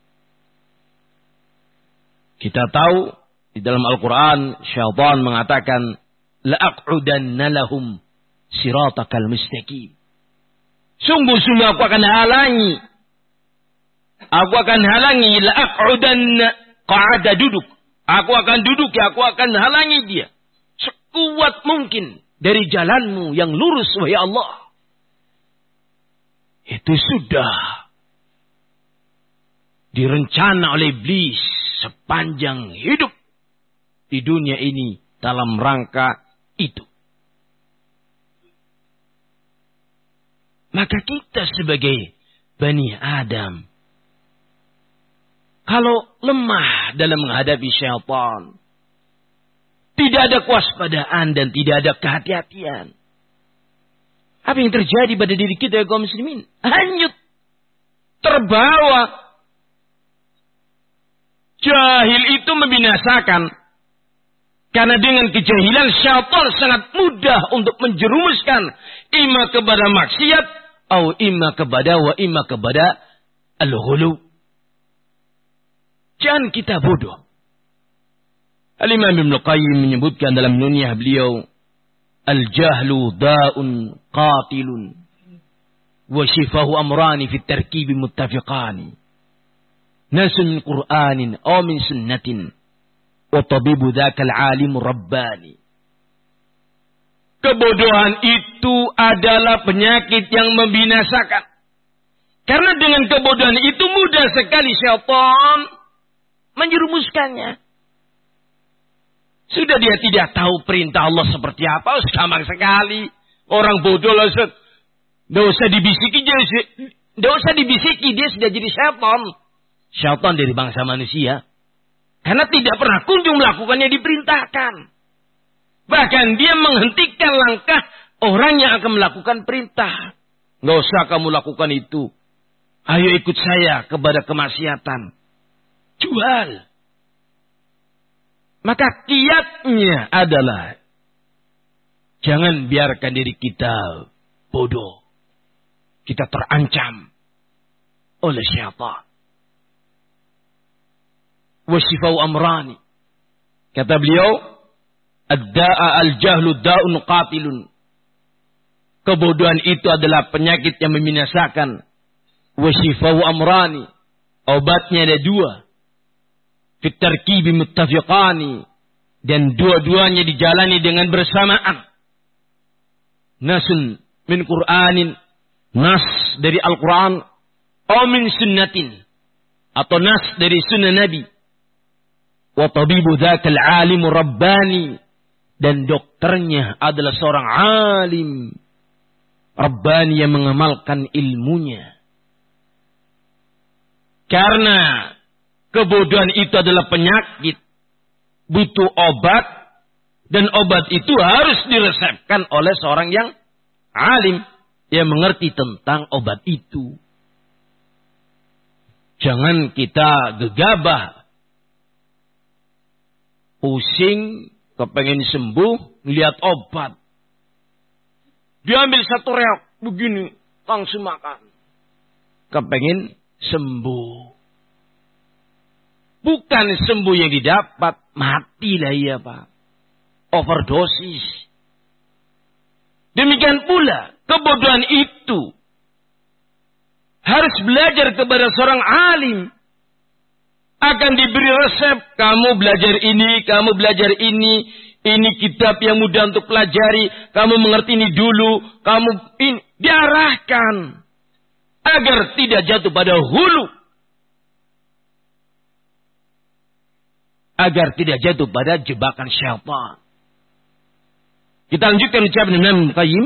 Kita tahu di dalam Al-Quran syaitan mengatakan la'aq'udanna lahum siratakal mustaqim. Sungguh-sungguh aku akan halangi. Aku akan halangi la'aq'udanna qa'ada duduk. Aku akan duduk ya, aku akan halangi dia sekuat mungkin dari jalanmu yang lurus wahai Allah. Itu sudah direncana oleh iblis sepanjang hidup di dunia ini dalam rangka itu. Maka kita sebagai Bani Adam, kalau lemah dalam menghadapi syaitan, tidak ada kewaspadaan dan tidak ada kehati-hatian, apa yang terjadi pada diri kita ya kaum muslimin? Hanyut. Terbawa. Jahil itu membinasakan. Karena dengan kejahilan syaitan sangat mudah untuk menjerumuskan ima kepada maksiat atau ima kepada al-ghulu. Jangan kita bodoh. Al-Imam Ibnu Qayyim menyebutkan dalam nunyah beliau, al-jahlu da'un qatilun wa shifahu amrani fi tarkibi muttafiqani. Nasun min Qur'anin aw min sunnatin wa tabibu dzakal alim rabbani. Kebodohan itu adalah penyakit yang membinasakan. Karena dengan kebodohan itu mudah sekali syaitan menjerumuskannya. Sudah dia tidak tahu perintah Allah seperti apa, gampang sekali. Orang bodoh lah, tidak usah dibisiki, dia sudah jadi syaitan. Syaitan dari bangsa manusia. Karena tidak pernah kunjung melakukannya diperintahkan. Bahkan dia menghentikan langkah orang yang akan melakukan perintah. Nggak usah kamu lakukan itu. Ayo ikut saya kepada kemaksiatan. Jual. Maka kiatnya adalah jangan biarkan diri kita bodoh. Kita terancam oleh syaitan. Wasifau amrani. Kata beliau, ad-da'a al-jahlu da'un qatilun. Kebodohan itu adalah penyakit yang membinasakan. Wasifau amrani. Obatnya ada dua. Fit tarkibi muttafiqani. Dan dua-duanya dijalani dengan bersamaan. Nasun min Qur'anin. Nas dari Al-Quran. Atau min sunnatin. Atau nas dari sunnah Nabi. Wa tabibu dzakal alimu rabbani. Dan dokternya adalah seorang alim rabbani yang mengamalkan ilmunya. Karena kebodohan itu adalah penyakit, butuh obat, dan obat itu harus diresepkan oleh seorang yang alim yang mengerti tentang obat itu. Jangan kita gegabah, pusing, kepengen sembuh, lihat obat. Diambil satu reok, begini, langsung makan. Kepengen sembuh. Bukan sembuh yang didapat, matilah ia Pak. Overdosis. Demikian pula, kebodohan itu harus belajar kepada seorang alim. Akan diberi resep, kamu belajar ini, ini kitab yang mudah untuk pelajari, kamu mengerti ini dulu, kamu ini, diarahkan agar tidak jatuh pada hulu, agar tidak jatuh pada jebakan syaitan. Kita lanjutkan ucapan Imam Qayyim.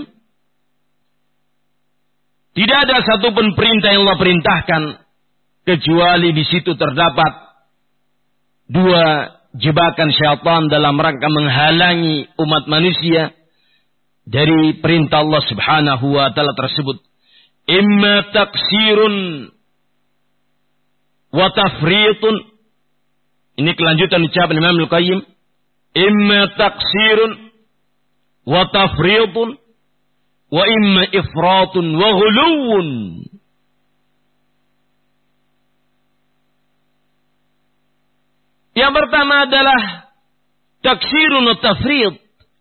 Tidak ada satupun perintah yang Allah perintahkan kecuali di situ terdapat dua jebakan syaitan dalam rangka menghalangi umat manusia dari perintah Allah Subhanahu wa taala tersebut. Imma taksirun wa tafritun. Ini kelanjutan ucapan Imam Al-Qayyim. Imma taksirun wa tafritun wa imma ifratun wa ghuluwun. Yang pertama adalah taksirun wa tafrit.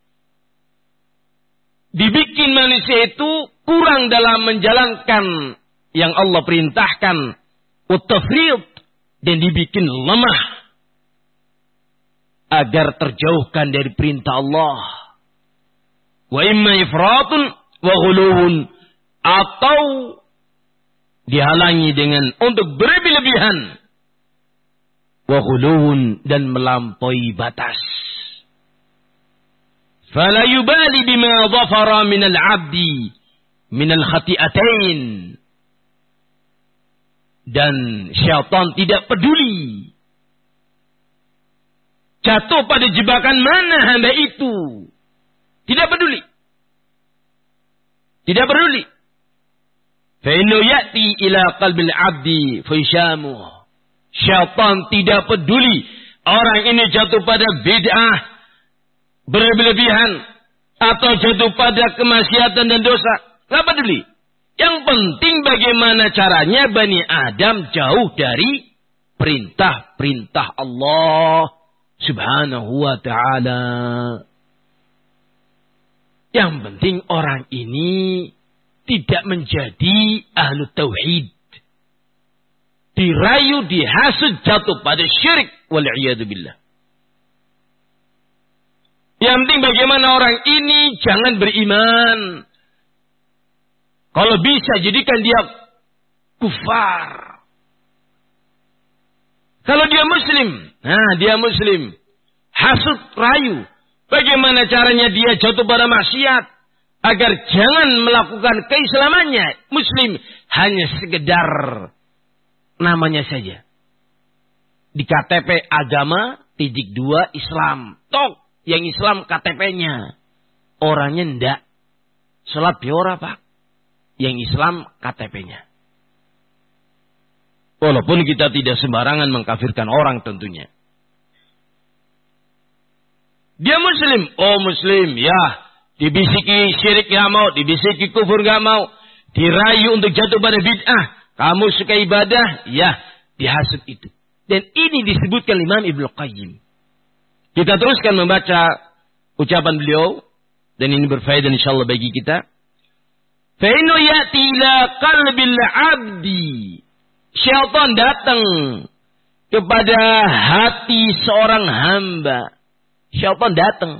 Dibikin manusia itu kurang dalam menjalankan yang Allah perintahkan. Wa tafrit. Dan dibikin lemah agar terjauhkan dari perintah Allah. Wa imma ifratun wa ghuluwun. Atau dihalangi dengan untuk berlebih-lebihan. Wa ghuluwun, dan melampaui batas. Fala yubali bima dhafara minal abdi minal khati'atain. Dan syaitan tidak peduli jatuh pada jebakan mana hamba itu. Tidak peduli. Tidak peduli. Fa innahu ya'ti ila qalbil abdi fa syaitan tidak peduli orang ini jatuh pada bid'ah, berlebihan, atau jatuh pada kemaksiatan dan dosa. Nggak peduli. Yang penting bagaimana caranya Bani Adam jauh dari perintah-perintah Allah Subhanahu wa ta'ala. Yang penting orang ini tidak menjadi ahlu tauhid. Dirayu, dihasut, jatuh pada syirik. Wal'iyadzubillah. Yang penting bagaimana orang ini jangan beriman. Kalau bisa jadikan dia kufar. Kalau dia muslim, nah dia muslim. Hasud, rayu. Bagaimana caranya dia jatuh pada maksiat. Agar jangan melakukan keislamannya. Muslim hanya sekedar namanya saja. Di KTP agama, titik 2 Islam. Tok, yang Islam KTP-nya. Orangnya ndak. Salat biora pak. Yang Islam KTP-nya. Walaupun kita tidak sembarangan mengkafirkan orang tentunya. Dia muslim. Oh muslim. Ya. Dibisiki syirik gak mau. Dibisiki kufur gak mau. Dirayu untuk jatuh pada bid'ah. Kamu suka ibadah? Ya. Dihasut itu. Dan ini disebutkan Imam Ibnu Qayyim. Kita teruskan membaca ucapan beliau. Dan ini berfaedah insyaAllah bagi kita. Fa'inu ya'ti ila qalbil abdi. Syaitan datang kepada hati seorang hamba. Syaitan datang.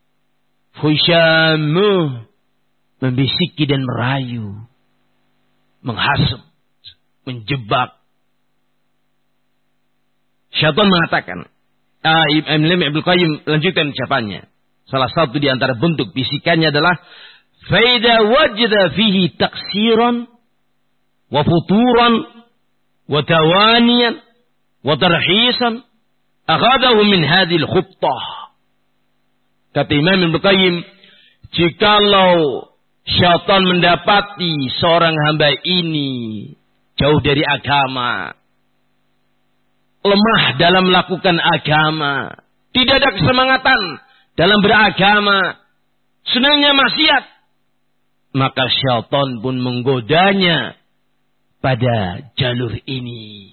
Fusyamu. Membisiki dan merayu. Menghasut. Menjebak. Syaitan mengatakan. Ibnu Qayyim lanjutkan ucapannya. Salah satu di antara bentuk bisikannya adalah. Faida wajda fihi taksiran. Wa futuran. Wa tawaniyan. Wa tarhisan. Akhadahu min hadil khubtah. Kata Imam Ibnu Qayyim. Jikalau syaitan mendapati seorang hamba ini. Jauh dari agama. Lemah dalam melakukan agama. Tidak ada kesemangatan dalam beragama. Senangnya maksiat. Maka syaitan pun menggodanya pada jalur ini.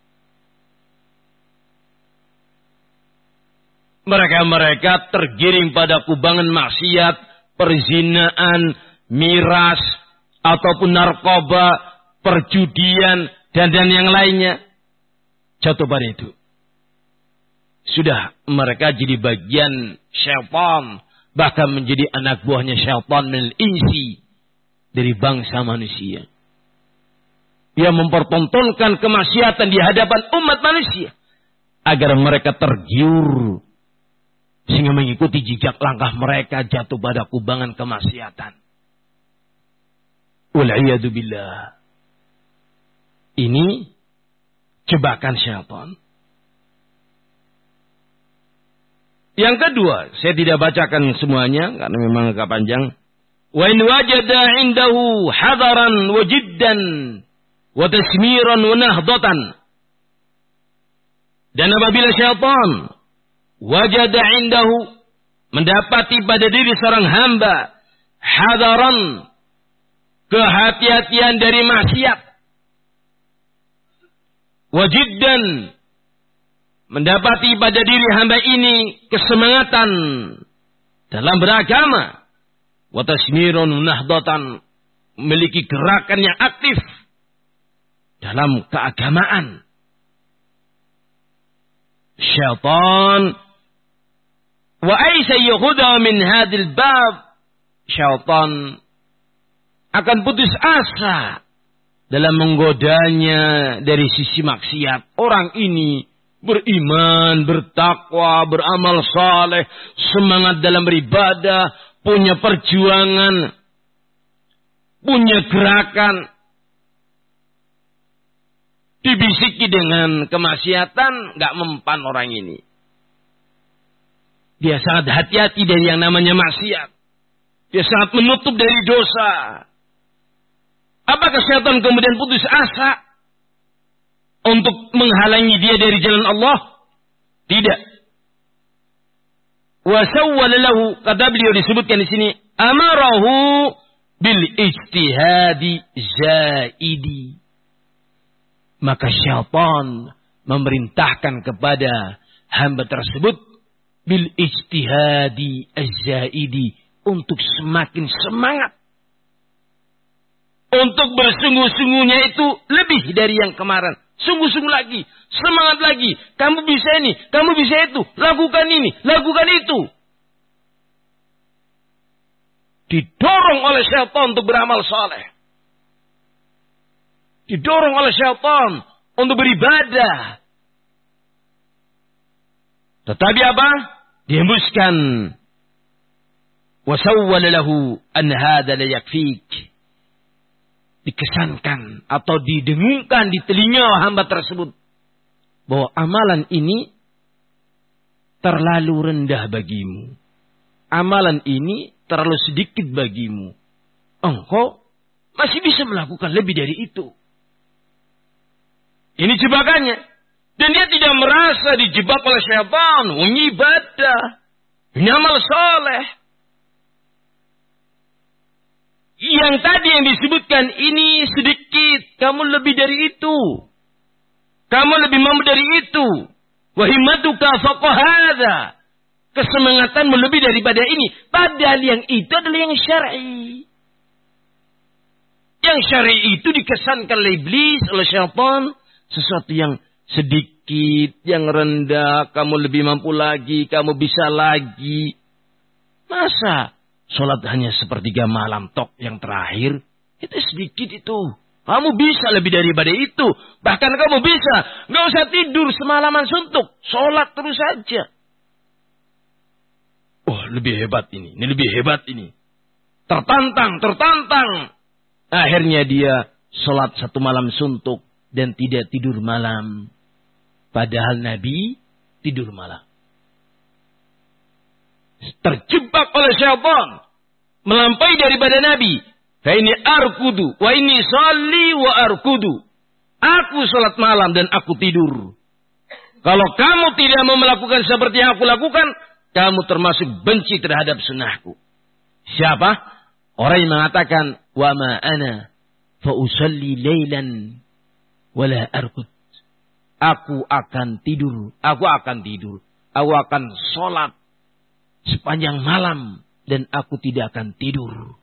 Mereka tergiring pada kubangan maksiat, perzinaan, miras, ataupun narkoba, perjudian, dan yang lainnya. Jatuh pada itu. Sudah mereka jadi bagian syaitan. Bahkan menjadi anak buahnya syaitan minal insi. Dari bangsa manusia. Dia mempertontonkan kemaksiatan di hadapan umat manusia. Agar mereka tergiur. Sehingga mengikuti jejak langkah mereka jatuh pada kubangan kemaksiatan. Wal'iyadu billah. Ini jebakan syaitan. Yang kedua, saya tidak bacakan semuanya karena memang agak panjang. Wa in wajada indahu hadaran wa jiddan wa tasmiran wa nahdatan. Dan apabila syaitan wajada indahu mendapati pada diri seorang hamba hadaran kehati-hatian dari maksiat, wajiddan mendapati pada diri hamba ini kesemangatan dalam beragama, watasmirun nahdatan memiliki gerakan yang aktif dalam keagamaan. Syaitan wa aisa yukhudha min hadil bab, syaitan akan putus asa dalam menggodanya dari sisi maksiat. Orang ini beriman, bertakwa, beramal saleh, semangat dalam beribadah, punya perjuangan, punya gerakan. Dibisiki dengan kemaksiatan, gak mempan orang ini. Dia sangat hati-hati dari yang namanya maksiat. Dia sangat menutup dari dosa. Apakah syaitan kemudian putus asa untuk menghalangi dia dari jalan Allah? Tidak. Wa sawwala lahu, kata beliau disebutkan di sini, amarahu bil ijtihadi zaidi. Maka syaitan memerintahkan kepada hamba tersebut bil ijtihadi zaidi, untuk semakin semangat, untuk bersungguh-sungguhnya itu lebih dari yang kemarin. Sungguh-sungguh lagi, semangat lagi. Kamu bisa ini, kamu bisa itu. Lakukan ini, lakukan itu. Didorong oleh syaitan untuk beramal saleh. Didorong oleh syaitan untuk beribadah. Tetapi apa? Dihembuskan. Wa sawwala lahu an hadha la yakfik. Dikesankan atau didengungkan di telinga hamba tersebut bahwa amalan ini terlalu rendah bagimu. Amalan ini terlalu sedikit bagimu. Engkau masih bisa melakukan lebih dari itu. Ini jebakannya. Dan dia tidak merasa dijebak oleh syaitan. Ini ibadah. Ini amal soleh. Yang tadi yang disebutkan ini sedikit. Kamu lebih dari itu. Kamu lebih mampu dari itu. Wahimmatuka faqahadha. Kesemangatanmu lebih daripada ini. Padahal yang itu adalah yang syar'i. Yang syar'i itu dikesankan oleh iblis, oleh syaitan. Sesuatu yang sedikit, yang rendah. Kamu lebih mampu lagi. Kamu bisa lagi. Masa sholat hanya sepertiga malam tok yang terakhir? Itu sedikit itu. Kamu bisa lebih daripada itu. Bahkan kamu bisa. Nggak usah tidur semalaman suntuk. Sholat terus saja. Oh, lebih hebat ini. Ini lebih hebat ini. Tertantang. Akhirnya dia sholat satu malam suntuk. Dan tidak tidur malam. Padahal Nabi tidur malam. Terjebak oleh syaitan. Melampaui daripada Nabi. Fa ini arkudu. Wa ini salli wa arkudu. Aku sholat malam dan aku tidur. Kalau kamu tidak mau melakukan seperti yang aku lakukan. Kamu termasuk benci terhadap sunnahku. Siapa? Orang yang mengatakan. Wa ma ana. Fa usalli laylan. Wala arkud. Aku akan tidur. Aku akan sholat. Sepanjang malam. Dan aku tidak akan tidur.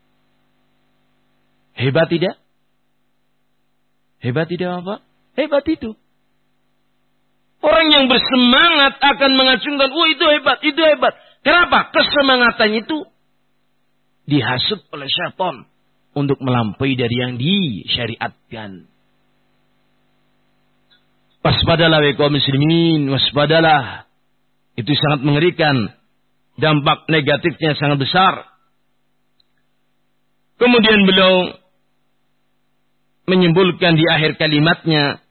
Hebat tidak? Hebat tidak apa? Hebat itu. Orang yang bersemangat akan mengacungkan. Oh itu hebat, itu hebat. Kenapa? Kesemangatan itu dihasut oleh syaitan. Untuk melampaui dari yang disyariatkan. Waspadalah wa kaum muslimin. Waspadalah. Itu sangat mengerikan. Dampak negatifnya sangat besar. Kemudian beliau menyimpulkan di akhir kalimatnya.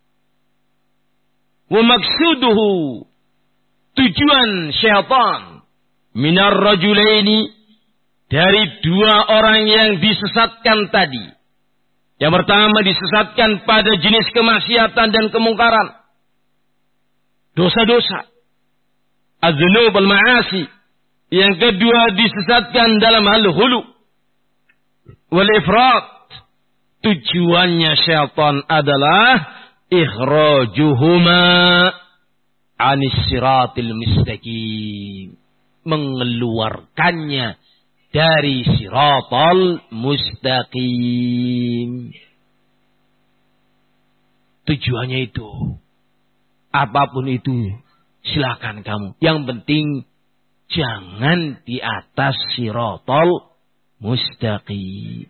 Wa maksuduhu. Tujuan syaitan. Minar rajulaini. Dari dua orang yang disesatkan tadi. Yang pertama disesatkan pada jenis kemaksiatan dan kemungkaran. Dosa-dosa. Az-dzunub al-ma'asi. Yang kedua disesatkan dalam hal hulu. Wal ifrat. Tujuannya syaitan adalah ikhrajuhuma anis siratil mustaqim. Mengeluarkannya dari siratal mustaqim. Tujuannya itu. Apapun itu. Silakan kamu. Yang penting. Jangan di atas siratal mustaqim.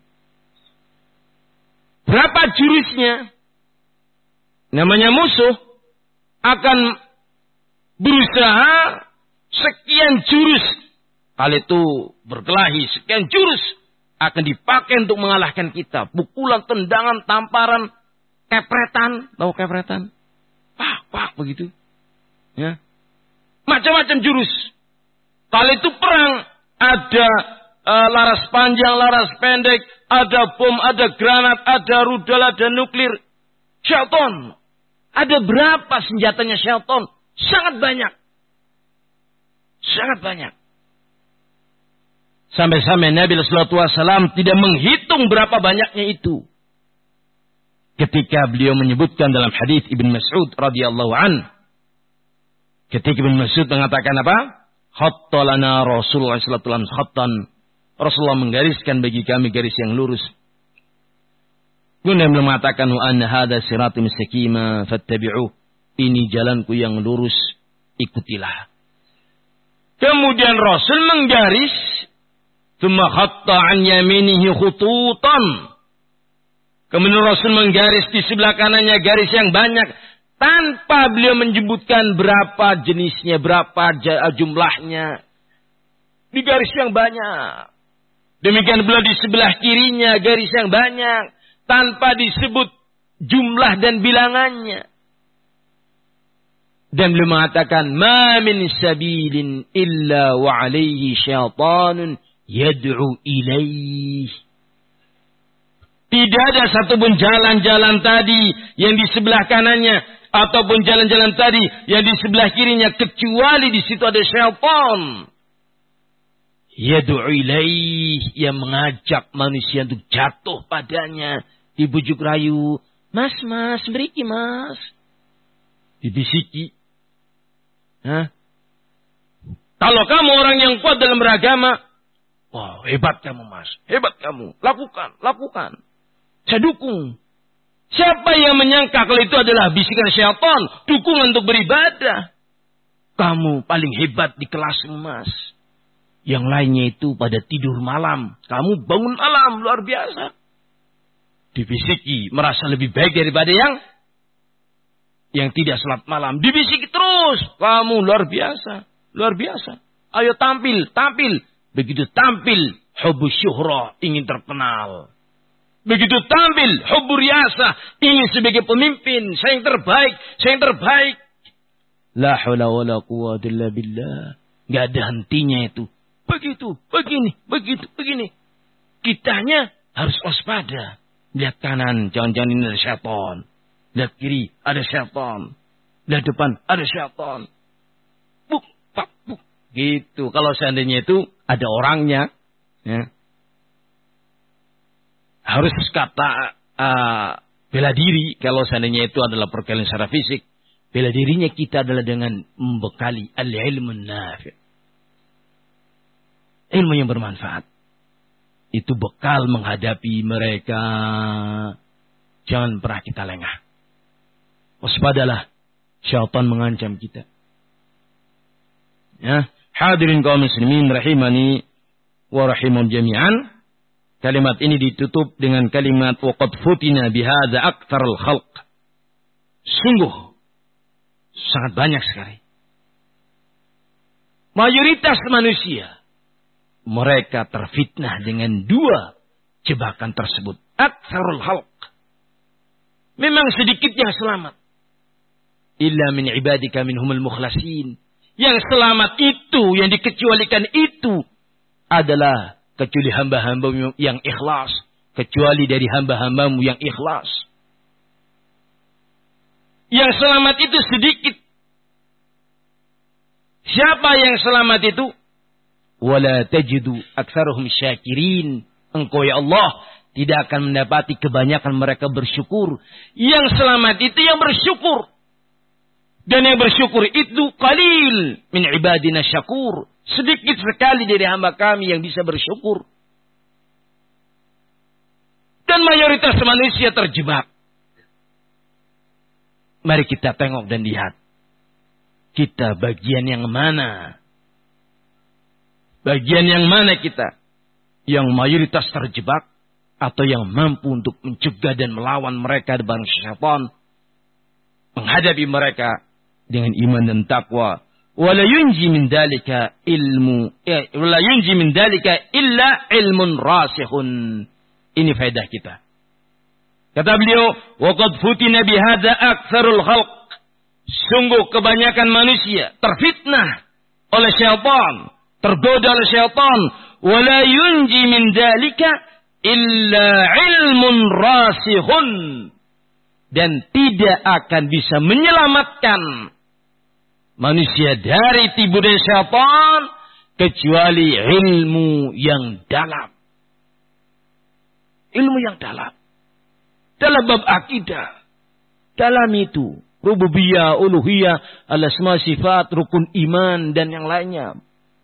Berapa jurusnya? Namanya musuh. Akan berusaha sekian jurus. Kali itu berkelahi, sekian jurus akan dipakai untuk mengalahkan kita. Pukulan, tendangan, tamparan, kepretan. Tahu kepretan? Pak, begitu. Ya. Macam-macam jurus. Kali itu perang. Ada laras panjang, laras pendek. Ada bom, ada granat, ada rudal, ada nuklir. Syaitan. Ada berapa senjatanya syaitan? Sangat banyak. Sangat banyak. Sampai-sampai Nabi sallallahu alaihi wasallam tidak menghitung berapa banyaknya itu. Ketika beliau menyebutkan dalam hadis Ibn Mas'ud radhiyallahu an, ketika Ibn Mas'ud mengatakan apa? Khatta lana Rasulullah sallallahu alaihi wasallam khattan. Rasulullah menggariskan bagi kami garis yang lurus. Kemudian beliau mengatakan wa anna hadza sirati mustaqima fattabi'uh. Ini jalanku yang lurus, ikutilah. Kemudian Rasul menggaris, tsumma khatta an yaminihi khututan. Kemudian Rasul menggaris di sebelah kanannya garis yang banyak tanpa beliau menyebutkan berapa jenisnya, berapa jumlahnya. Di garis yang banyak. Demikian pula di sebelah kirinya garis yang banyak tanpa disebut jumlah dan bilangannya. Dan beliau mengatakan, "Ma min sabilin illa wa alaihi syaitanun yad'u ilaih." Tidak ada satupun jalan-jalan tadi yang di sebelah kanannya ataupun jalan-jalan tadi yang di sebelah kirinya kecuali di situ ada syaitan. Yad'u ilaih, yang mengajak manusia untuk jatuh padanya, dibujuk rayu. Mas, mriki mas. Dibisiki. Hah? Kalau kamu orang yang kuat dalam beragama, wah, hebat kamu mas, hebat kamu, lakukan. Saya dukung. Siapa yang menyangka kalau itu adalah bisikan syaitan, dukungan untuk beribadah? Kamu paling hebat di kelasmu mas. Yang lainnya itu pada tidur malam, kamu bangun malam, luar biasa. Dibisiki, merasa lebih baik daripada yang tidak salat malam. Dibisiki terus, kamu luar biasa. Ayo tampil. Begitu tampil, hubbu syuhra, ingin terkenal. Begitu tampil, hubbu riyasah, ingin sebagai pemimpin, saya yang terbaik. La haula wala quwwata illa billah. Enggak ada hentinya itu. Begitu, begini. Kitanya harus waspada. Lihat kanan, jangan-jangan ini ada syaitan. Lihat kiri, ada syaitan. Lihat depan, ada syaitan. Buk. Gitu. Kalau seandainya itu ada orangnya, ya, harus kata bela diri. Kalau seandainya itu adalah perkelahian secara fisik, bela dirinya kita adalah dengan membekali al-ilmun nafi'. Ilmu yang bermanfaat. Itu bekal menghadapi mereka. Jangan pernah kita lengah. Waspadalah, syaitan mengancam kita. Ya, hadirin kaum muslimin rahimani wa rahimun jami'an. Kalimat ini ditutup dengan kalimat waqad futina bihadza aktsarul khalq. Sungguh sangat banyak sekali. Mayoritas manusia mereka terfitnah dengan dua jebakan tersebut. Aktsarul khalq. Memang sedikit yang selamat. Illa min ibadika minhumul mukhlasin. Yang selamat itu, yang dikecualikan itu adalah kecuali hamba-hambamu yang ikhlas. Kecuali dari hamba-hambamu yang ikhlas. Yang selamat itu sedikit. Siapa yang selamat itu? Wala tajidu aktsaruhum syakirin. Engkau ya Allah tidak akan mendapati kebanyakan mereka bersyukur. Yang selamat itu yang bersyukur. Dan yang bersyukur itu qalil min ibadina syakur. Sedikit sekali dari hamba kami yang bisa bersyukur. Dan mayoritas manusia terjebak. Mari kita tengok dan lihat. Kita bagian yang mana? Bagian yang mana kita? Yang mayoritas terjebak atau yang mampu untuk mencegah dan melawan mereka depan syaitan, menghadapi mereka dengan iman dan takwa. Wala yunji min dalika illa ilmun rasihun. Ini faedah kita. Kata beliau, waqad futina bihadza aktsarul khalq. Sungguh kebanyakan manusia terfitnah oleh syaitan, tergoda oleh syaitan. Wala yunji min dalika illa ilmun rasihun. Dan tidak akan bisa menyelamatkan manusia dari tipu daya syaitan kecuali ilmu yang dalam. Ilmu yang dalam. Dalam bab akidah. Dalam itu. Rububiyah, uluhiyah, al-asma sifat, rukun iman, dan yang lainnya.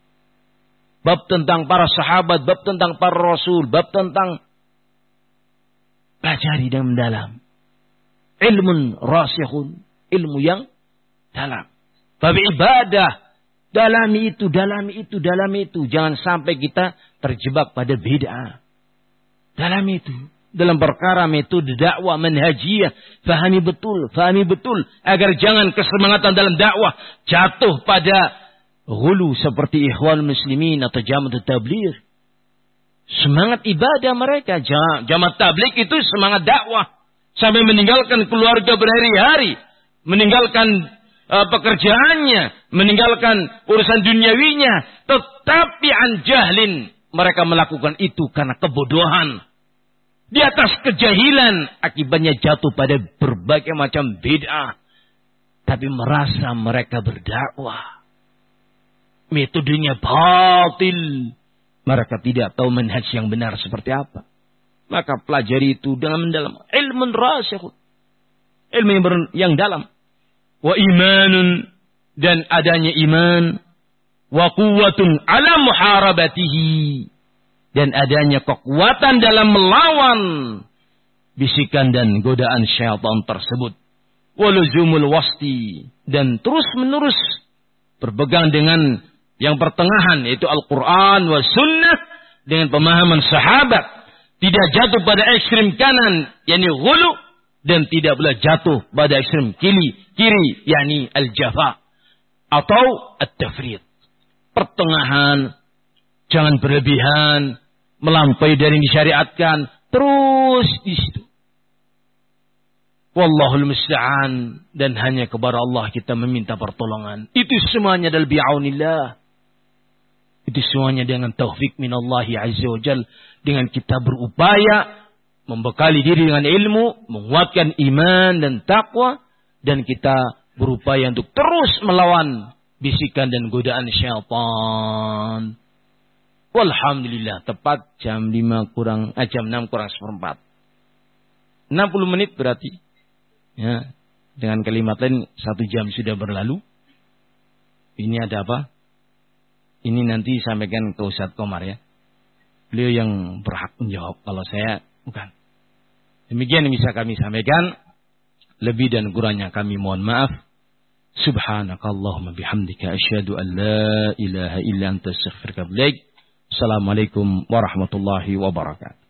Bab tentang para sahabat, bab tentang para rasul, bab tentang pelajari dan mendalam. Ilmun rasikhun. Ilmu yang dalam. Bab ibadah. Dalami itu, dalami itu, dalami itu. Jangan sampai kita terjebak pada bid'ah. Dalami itu. Dalam perkara metode dakwah manhajiyah. Fahami betul. Agar jangan kesemangatan dalam dakwah jatuh pada ghulu seperti ikhwan muslimin atau jamaah tabligh. Semangat ibadah mereka. Jamaah tabligh itu semangat dakwah. Sampai meninggalkan keluarga berhari-hari. Meninggalkan pekerjaannya. Meninggalkan urusan duniawinya. Tetapi an jahlin. Mereka melakukan itu karena kebodohan. Di atas kejahilan. Akibatnya jatuh pada berbagai macam bid'ah. Tapi merasa mereka berdakwah. Metodenya batil. Mereka tidak tahu manhaj yang benar seperti apa. Maka pelajari itu dengan mendalam. Ilmun rasikhun. Ilmu yang dalam. Wa imanun. Dan adanya iman. Wa quwwatun ala muharabatihi. Dan adanya kekuatan dalam melawan bisikan dan godaan syaitan tersebut. Waluzumul wasti. Dan terus menerus berpegang dengan yang pertengahan, yaitu Al-Quran wa sunnah. Dengan pemahaman sahabat. Tidak jatuh pada ekstrim kanan, yakni ghulu. Dan tidak pula jatuh pada ekstrim kiri, yakni al-jafa. Atau at-tafrid. Pertengahan. Jangan berlebihan. Melampaui dari yang disyariatkan. Terus di situ. Wallahul musta'an. Dan hanya kepada Allah kita meminta pertolongan. Itu semuanya adalah bi'aunillah. Itu semuanya dengan taufik minallahi azza wa jal. Dengan kita berupaya. Membekali diri dengan ilmu. Menguatkan iman dan taqwa. Dan kita berupaya untuk terus melawan bisikan dan godaan syaitan. Walhamdulillah, tepat jam 6 kurang 1/4. 60 menit berarti. Ya, dengan kalimat lain 1 jam sudah berlalu. Ini ada apa? Ini nanti sampaikan ke Ustadz Komar ya. Beliau yang berhak menjawab, kalau saya bukan. Demikian yang bisa kami sampaikan. Lebih dan kurangnya kami mohon maaf. Subhanakallahumma bihamdika asyhadu an la ilaha illa anta astaghfiruka wa atubu ilaik. Assalamualaikum warahmatullahi wabarakatuh.